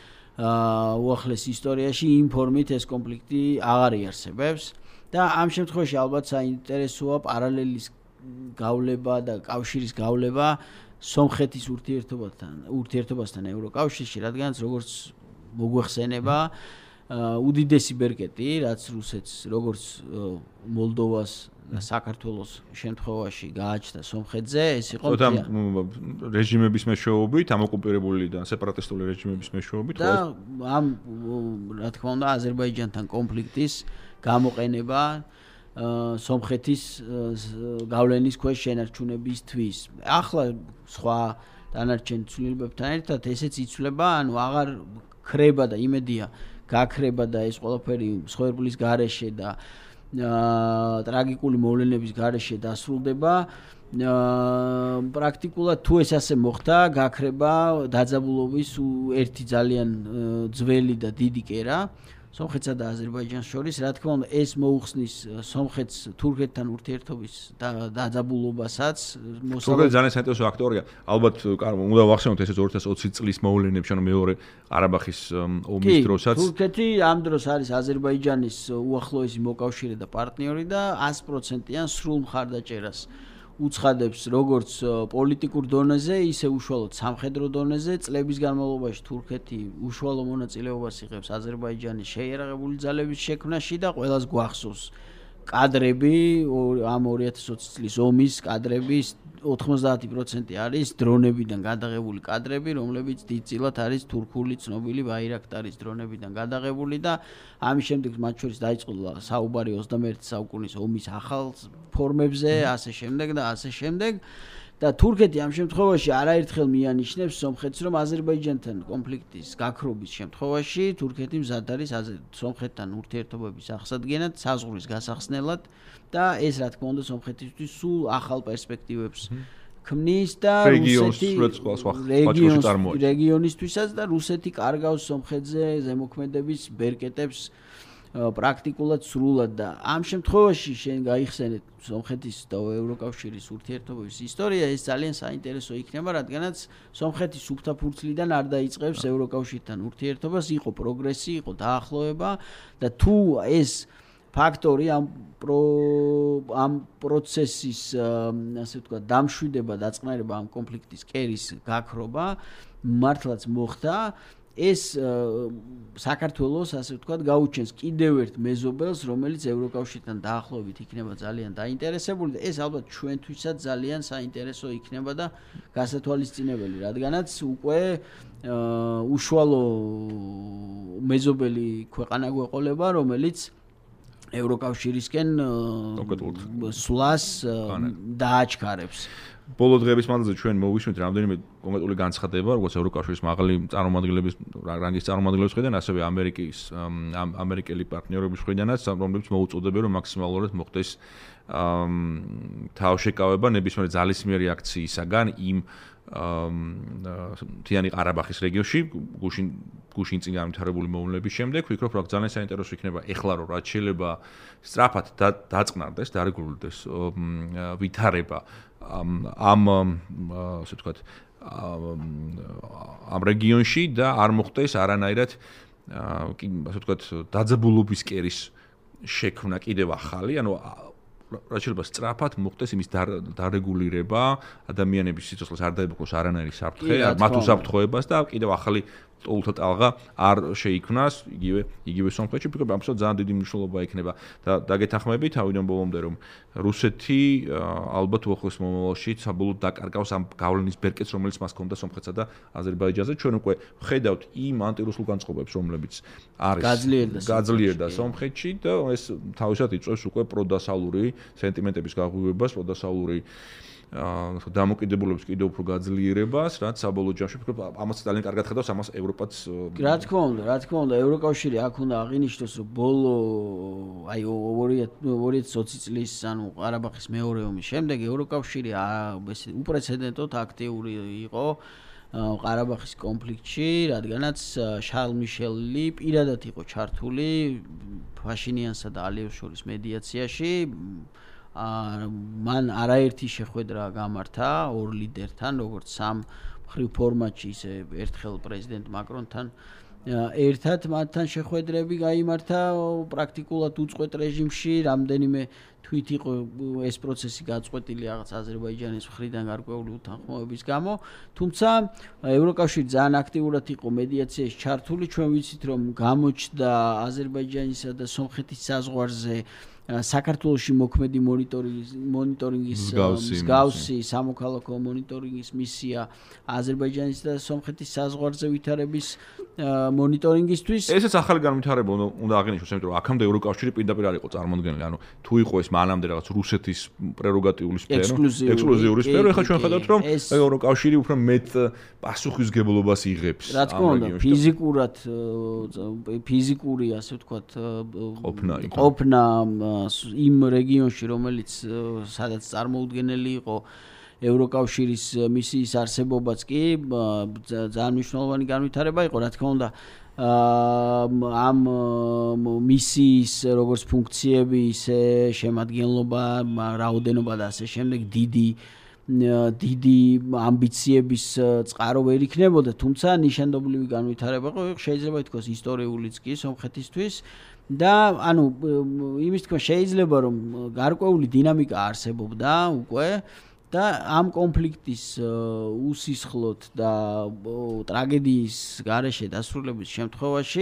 უახლეს ისტორიაში, იმ ფორმით ეს კონფლიქტი აღარ იარსებებს და ამ შემთხვევაში ალბათ საინტერესოა პარალელის გავლება და კავშირის გავლება სომხეთის ურთიერთობასთან, ურთიერთობასთან ევროკავშირში, რადგანაც როგორც მოგვეხსენება, უდიდესი ბერკეტი, რაც რუსეთს, როგორც მოლდოვას და საქართველოს შემთხვევაში გააჩნდა სომხეთზე, ეს იყო და რეჟიმების მეშვეობით, ამ ოკუპირებული და სეპარატისტული რეჟიმების მეშვეობით, და ამ რა თქმა უნდა აზერბაიჯანთან კონფლიქტის გამოყენება სომხეთის გავლენის ქვეშ შენარჩუნებისთვის. ახლა სხვა დანარჩენ ცვლილებებთან ერთად ესეც იცვლება, ანუ აღარ ქრება და იმედია გაქრება და ეს ყველაფერი მსხვერპლის გარეშე და ტრაგიკული მოვლენების გარეშე დასრულდება. პრაქტიკულად თუ ეს ასე მოხდა, გაქრება დაძაბულობის ერთი ძალიან ძველი და დიდი კერა სომხეთსა და აზერბაიჯანს შორის, რა თქმა უნდა, ეს მოუხსნის სომხეთს თურქეთთან ურთიერთობის დაძაბულობასაც. თურქეთი ძალიან საინტერესო აქტორია. ალბათ უნდა ვახსენოთ ესეც ორი ათას ოცი წლის მოვლენებში, ანუ მეორე ყარაბაღის ომის დროსაც. თურქეთი ამ დროს არის აზერბაიჯანის უახლოესი მოკავშირე და პარტნიორი და ას პროცენტიან სრულ მხარდაჭერას უცხადებს როგორც პოლიტიკურ დონეზე, ისე უშუალოდ სამხედრო დონეზე. წლების განმავლობაში თურქეთი უშუალო მონაწილეობას იღებს აზერბაიჯანის შეიარაღებული ძალების შექმნაში და ყველას გვახსოვს კადრები ამ ორი ათას ოცი წლის ომის კადრების ოთხმოცდაათი პროცენტი არის დრონებიდან გადაღებული კადრები, რომლებიც დიდწილად არის თურქული ცნობილი ბაირაქტარის დრონებიდან გადაღებული და ამის შემდეგ მათ შორის დაიწყო საუბარი ოცდამეერთე საუკუნის ომის ახალ ფორმებზე, ასე შემდეგ და ასე შემდეგ. და თურქეთი ამ შემთხვევაში არაერთხელ მიანიშნებს სომხეთს, რომ აზერბაიჯანთან კონფლიქტის გაქრობის შემთხვევაში თურქეთი მზად არის სომხეთთან ურთიერთობების აღსადგენად, საზღვრის გასახსნელად და ეს რა თქმა უნდა სომხეთისთვის სულ ახალ პერსპექტივებს ქმნის და რუსეთი რეგიონისთვისაც და რუსეთი კარგავს სომხეთზე ზემოქმედების ბერკეტებს პრაქტიკულად სრულად და ამ შემთხვევაში შენ გაიხსენეთ სომხეთის და ევროკავშირის ურთიერთობების ისტორია, ეს ძალიან საინტერესო იქნება, რადგანაც სომხეთი სუფთა ფურცლიდან არ დაიწყებს ევროკავშირთან ურთიერთობას, იყო პროგრესი, იყო დაახლოება და თუ ეს ფაქტორი ამ პრო ამ პროცესის ასე ვთქვათ დამშვიდება, დაწყნარება ამ კონფლიქტის კერის გაქრობა მართლაც მოხდა, ეს საქართველოს ასე ვთქვათ გაუჩენს კიდევ ერთ მეზობელს, რომელიც ევროკავშირთან დაახლოებით იქნება ძალიან დაინტერესებული და ეს ალბათ ჩვენთვისაც ძალიან საინტერესო იქნება და გასათვალისწინებელი, რადგანაც უკვე უშუალო მეზობელი ქვეყანა გვეყოლება, რომელიც ევროკავშირისკენ სვლას დააჩქარებს. ბოლო დღეების მანძილზე ჩვენ მოვისმენთ რამდენიმე კონკრეტული განცხადება, როგორც ევროკავშირის მაღალი წარმომადგენლების რანგის წარმომადგენლების მხრიდან, ასევე ამერიკის ამერიკელი პარტნიორების მხრიდანაც, რომლებიც მოუწოდებენ, რომ მაქსიმალურად მოხდეს თავშეკავება ნებისმიერი ძალისმიერი აქციისაგან იმ მთიანი ყარაბაღის რეგიონში, გუშინ გუშინ წინ განვითარებული მოვლენების შემდეგ, ვფიქრობ, რომ ძალიან საინტერესო იქნება ეხლა რომ რაც შეიძლება სწრაფად დაწყნარდეს, დარეგულირდეს ვითარება ამ ასე ვთქვათ ამ რეგიონში და არ მოხდეს არანაირად ასე ვთქვათ დაძაბულობის კერის შექმნა კიდევ ახალი, ანუ რაც შეიძლება სწრაფად მოხდეს იმის დარეგულირება, ადამიანების სიცოცხლეს არ დაებოქოს არანაირი საფრთხე, მათ უსაფრთხოებას და კიდევ ახალი ტოლთა ტალღა არ შეიქმნას იგივე იგივე სომხეთში. ვფიქრობ, ამიტომ ძალიან დიდი მნიშვნელობა იქნება და დაგეთანხმებით თავიდან ბოლომდე, რომ რუსეთი ალბათ უახლოეს მომავალში საბოლოოდ დაკარგავს ამ გავლენის ბერკეტს, რომელიც მას ჰქონდა სომხეთსა და აზერბაიჯანზე. ჩვენ უკვე ვხედავთ იმ ანტირუსულ განწყობებს, რომლებიც არის გაძლიერდა სომხეთში და ეს თავისად იწვევს უკვე პროდასავლური სენტიმენტების გაღვივებას, პროდასავლური დამოკიდებულების კიდევ უფრო გაძლიერებას, რაც საბოლოო ჯამში ვფიქრობ, ამას ძალიან კარგად ხედავს, ამას ევროპაც რა თქმა უნდა, რა თქმა უნდა, ევროკავშირი აქ უნდა აღინიშნოს, რომ ბოლო აი ორი ათას ოცი წლის, ანუ ყარაბაღის მეორე ომის შემდეგ ევროკავშირი ესე უპრეცედენტოდ აქტიური იყო ყარაბაღის კონფლიქტში, რადგანაც შარლ მიშელი პირადად იყო ჩართული ფაშინიანსა და ალიევს შორის მედიაციაში. მან არაერთი შეხვედრა გამართა ორ ლიდერთან, როგორც სამ მხრივ ფორმატში, ისე ერთხელ პრეზიდენტ მაკრონთან ერთად მათთან შეხვედრები გაიმართა პრაქტიკულად უწყვეტ რეჟიმში, რამდენიმე თვით იყო ეს პროცესი გაწყვეტილი რაღაც აზერბაიჯანის მხრიდან გარკვეული უთანხმოების გამო, თუმცა ევროკავშირი ძალიან აქტიურად იყო მედიაციაში ჩართული, ჩვენ ვიცით რომ გამოჩნდა აზერბაიჯანისა და სომხეთის საზღვარზე საქართველოში მოქმედი მონიტორინგის მონიტორინგის მსგავსი სამოქალაქო მონიტორინგის მისია აზერბაიჯანის და სომხეთის საზღვარზე ვითარების მონიტორინგისთვის. ესეც ახალი განვითარება უნდა აღინიშნოს, იმიტომ რომ აქამდე ევროკავშირი პირდაპირ არ იყო წარმოქმნილი, ანუ თუ იყო ეს მანამდე რაღაც რუსეთის პრეროგატიული სფერო, ექსკლუზიური სფერო, ეხლა ჩვენ ხედავთ რომ ევროკავშირი უფრო მეტ პასუხისმგებლობას იღებს. რა თქმა უნდა, ფიზიკურად ფიზიკური, ასე ვთქვათ, ყოფნა იმ რეგიონში, რომელიც სადაც წარმოუდგენელი იყო ევროკავშირის მისიის არსებობაც კი ძალიან მნიშვნელოვანი განვითარება იყო, რა თქმა უნდა, ამ მისიის როგორც ფუნქციები, ისე შემადგენლობა, რაოდენობა და ასე შემდეგ დიდი დიდი ამბიციების წყარო ვერ იქნებოდა, თუმცა ნიშანდობლივი განვითარება იყო, შეიძლება ითქვას ისტორიულიც კი სომხეთისთვის. და ანუ იმის თქმა შეიძლება რომ გარკვეული დინამიკა არსებობდა უკვე და ამ კონფლიქტის უსისხლოდ და ტრაგედიის გარეშე დასრულების შემთხვევაში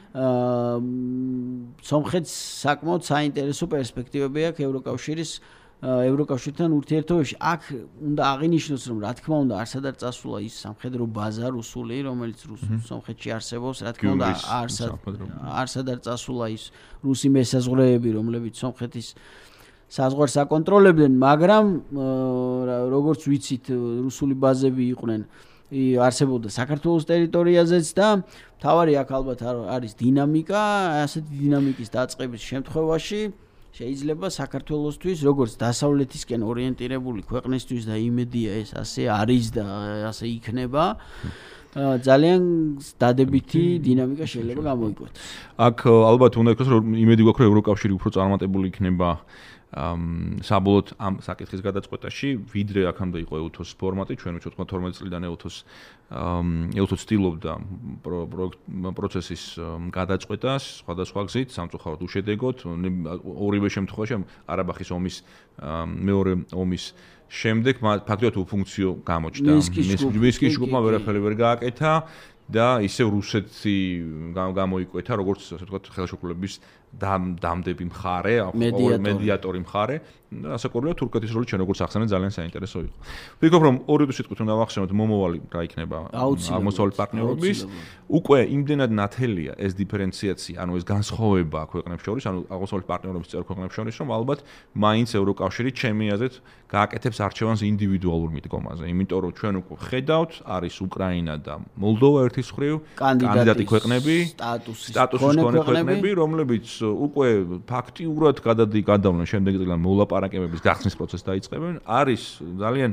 სომხეთს საკმაოდ საინტერესო პერსპექტივები აქვს ევროკავშირის ევროკავშირთან ურთიერთობაში. აქ უნდა აღინიშნოს, რომ რა თქმა უნდა არსად არ წასულა ის სამხედრო ბაზა რუსული, რომელიც სომხეთში არსებობს, რა თქმა უნდა არსად არსად არ წასულა ის რუსი მესაზღვრეები, რომლებიც სომხეთის საზღვარს აკონტროლებდნენ, მაგრამ როგორც ვიცით, რუსული ბაზები იყვნენ არსებობდა საქართველოს ტერიტორიაზეც და მთავარი აქ ალბათ არის დინამიკა, ასეთი დინამიკის დაწყების შემთხვევაში შეიძლება საქართველოსთვის როგორც დასავლეთისკენ ორიენტირებული ქვეყნისთვის და იმედია ეს ასე არის და ასე იქნება ძალიან დადებითი დინამიკა შეიძლება გამოიკვეთოს. აქ ალბათ უნდა ითქვას რომ იმედი გვაქვს რომ ევროკავშირი უფრო წარმატებული იქნება საბოლოოდ ამ საკითხის გადაწყვეტაში, ვიდრე აქამდე იყო ეუთოს ფორმატი, ჩვენ ვიცით თორმეტ წლიდან ეუთოს ეუთო ცდილობდა პროცესის გადაწყვეტას სხვადასხვა გზით, სამწუხაროდ უშედეგოდ, ორივე შემთხვევაში ყარაბაღის ომის მეორე ომის შემდეგ ფაქტობრივად უფუნქციო გამოჩნდა. მინსკის ჯგუფმა ვერაფერი ვერ გააკეთა და ისევ რუსეთი გამოიკვეთა როგორც ასე ვთქვათ ხელშეკრულების დამდები მხარე, მედიატორი მხარე. ასაკურია თურქეთის როლი ჩვენ როგორც ახსენეთ ძალიან საინტერესო იყო. ვფიქრობ რომ ორი სიტყვით უნდა ვახსენოთ მომავალი რა იქნება აღმოსავლეთ პარტნიორობის. უკვე იმდენად ნათელია ეს დიფერენციაცია, ანუ ეს განსხვავება ქვეყნებს შორის, ანუ აღმოსავლეთ პარტნიორობის წევრ ქვეყნებს შორის, რომ ალბათ მაინც ევროკავშირი ჩემი აზრით გააკეთებს არჩევანს ინდივიდუალურ მიდგომაზე. იმიტომ რომ ჩვენ უკვე ხედავთ, არის უკრაინა და მოლდოვა ერთის მხრივ კანდიდატი ქვეყნები, სტატუსის მქონე ქვეყნები, რომლებიც უკვე ფაქტიურად გადადავლენ შემდეგ წლიდან მოლაპარაკებების გახსნის პროცესს დაიწყებენ. არის ძალიან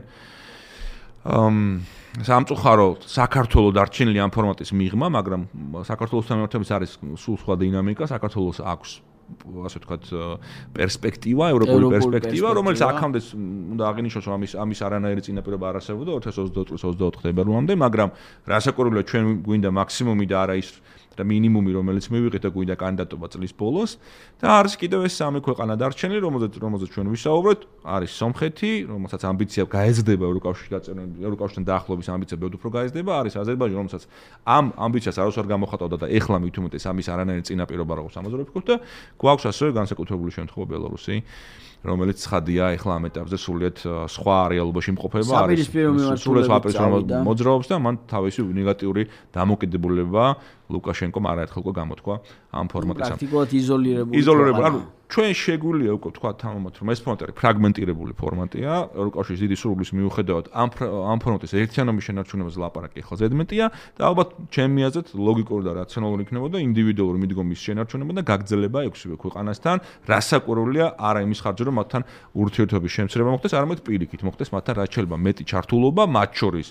სამწუხაროდ საქართველოს დარჩენილი ამ ფორმატის მიღმა, მაგრამ საქართველოსთან ერთადაც არის სულ სხვა დინამიკა, საქართველოს აქვს ასე ვთქვათ პერსპექტივა, ევროპული პერსპექტივა, რომელიც აქამდე უნდა აღინიშნოს, რომ ამის ამის არანაირი წინაპირობა არ არსებობდა ორი ათას ოცდაოთხ წლის ოცდაოთხ თებერვლამდე, მაგრამ რასაკვირველია ჩვენ გვინდა მაქსიმუმი და არა ის და მინიმუმი, რომელიც მივიღეთ და გვინდა კანდიდატობა წლის ბოლოს და არის კიდევ ეს სამი ქვეყანა დარჩენილი, რომელზეც რომელზეც ჩვენ ვისაუბრეთ, არის სომხეთი, რომელსაც ამბიცია გაეზრდება ევროკავშირში გაწევრენ, ევროკავშირთან დაახლოების ამბიცია ბევრ უფრო გაეზრდება, არის აზერბაიჯანი, რომელსაც ამ ამბიციას არავის არ გამოხატავდა და ეხლა მით უმეტეს ამის არანაირი წინაპირობა როგორც ამაზე ვფიქრობ და გვაქვს ასევე განსაკუთრებული შემთხვევა ბელარუსი, რომელიც ცხადია ეხლა ამ ეტაპზე სრულიად სხვა რეალობაში იმყოფება, არის სრულიად აპერატიული მოძრაობს და მან თავისი ნეგატიური დამოკიდებულება ლუკაშენკომ არაერთხელ უკვე გამოთქვა ამ ფორმატის. პრაქტიკულად იზოლირებული. იზოლირებული, ანუ ჩვენ შეგვიძლია უკვე თქვა თამამად რომ ეს ფორმატი ფრაგმენტირებული ფორმატია, ევროკავშირის დიდი სურვილის მიუხედავად ამ ამ ფორმატის ერთიანობის შენარჩუნებას ლაპარაკი ახლა ზედმეტია და ალბათ ჩემი აზრით ლოგიკური და რაციონალური იქნებოდა ინდივიდუალური მიდგომის შენარჩუნება და გაგრძელება ექვსივე ქვეყანასთან, რასაკვირველია არა იმის ხარჯზე რომ მათთან ურთიერთობის შემცირება მოხდეს, არამედ პირიქით მოხდეს მათთან რაც შეიძლება მეტი ჩართულობა მათ შორის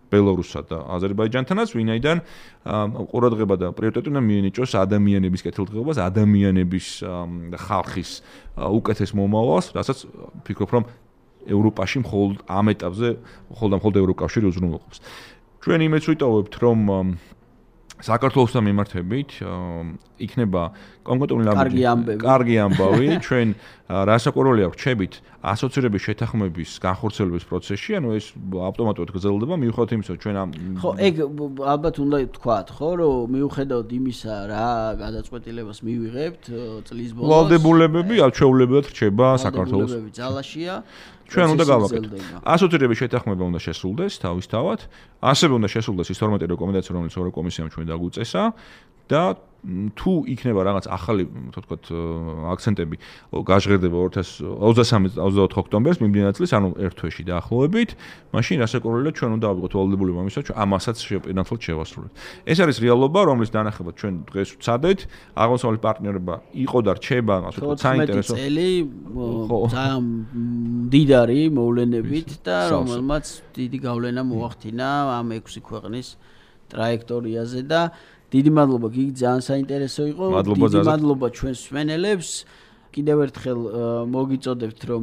ბელორუსსა და აზერბაიჯანთანაც, ვინაიდან ყურადღება და პრიორიტეტი უნდა მიენიჭოს ადამიანების კეთილდღეობას, ადამიანების და ხალხის უკეთეს მომავალს, რასაც ვფიქრობ, რომ ევროპაში მხოლოდ ამ ეტაპზე მხოლოდ მხოლოდ ევროკავშირი უზრუნველყოფს. ჩვენ იმეც ვიტოვებთ, რომ საქართველოსთან მიმართებით იქნება კონკრეტული კარგი ამბავი. კარგი ამბავი, ჩვენ რასაკვირველია რჩებით ასოცირების შეთანხმების განხორციელების პროცესში, ანუ ეს ავტომატურად გრძელდება მიუხედავად იმისა, რომ ჩვენ ამ ხო, ეგ ალბათ უნდა თქვათ, ხო, რომ მიუხედავად იმისა, რა გადაწყვეტილებას მივიღებთ წლის ბოლოს. ვალდებულებები აჩვეულებად რჩება საქართველოს. ვალდებულებები ძალაშია. ჩვენ უნდა გავაკეთოთ. ასოცირების შეთანხმება უნდა შესრულდეს თავისთავად, ასევე უნდა შესრულდეს ის თორმეტი რეკომენდაცია, რომელიც ევროკომისიამ ჩვენ დაგვიწესა და თუ იქნება რაღაც ახალი, თქო თქვათ, აქცენტები გაჟღერდება ორი ათას ოცდასამი ოცდაოთხი ოქტომბერს მიმდინარე წლის, ანუ ერთ თვეში დაახლოებით, მაშინ რასაკვირველია ჩვენ უნდა ავიღოთ ვალდებულება იმისა, რომ ამასაც პირნათლად შევასრულოთ. ეს არის რეალობა, რომლის დანახებად ჩვენ დღეს ვცადეთ, აღმოსავლეთ პარტნიორობა იყო და რჩება, ასე ვთქვათ, საინტერესო. წელი ძალიან მდიდარი მოვლენებით და რომელმაც დიდი გავლენა მოახდინა ამ ექვსი ქვეყნის ტრაექტორიაზე და დიდი მადლობა გიგი, ძალიან საინტერესო იყო. დიდი მადლობა ჩვენს მსმენელებს. კიდევ ერთხელ მოგიწოდებთ, რომ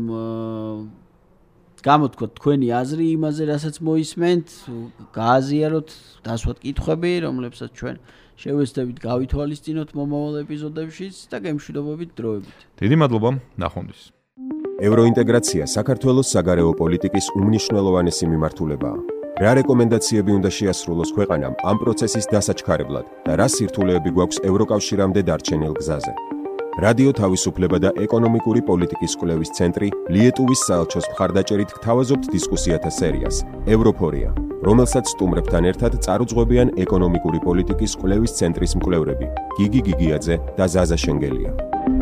გამოთქვათ თქვენი აზრი იმაზე, რასაც მოისმენთ, გააზიაროთ, დასვათ კითხვები, რომლებსაც ჩვენ შევეცდებით გავითვალისწინოთ მომავალ ეპიზოდებშიც და გემშვიდობებით დროებით. დიდი მადლობა, ნახვამდის. ევროინტეგრაცია საქართველოს საგარეო პოლიტიკის უმნიშვნელოვანესი მიმართულებაა. რა რეკომენდაციები უნდა შეასრულოს ქვეყანამ ამ პროცესის დასაჩქარებლად და რა სირთულეები გვაქვს ევროკავშირამდე დარჩენილ გზაზე. რადიო თავისუფლება და ეკონომიკური პოლიტიკის კვლევის ცენტრი ლიეტუვის საელჩოს მხარდაჭერით გთავაზობთ დისკუსიათა სერიას ევროფორია, რომელსაც სტუმრებთან ერთად წარუძღვებიან ეკონომიკური პოლიტიკის კვლევის ცენტრის მკვლევრები გიგი გიგიაძე და ზაზა შენგელია.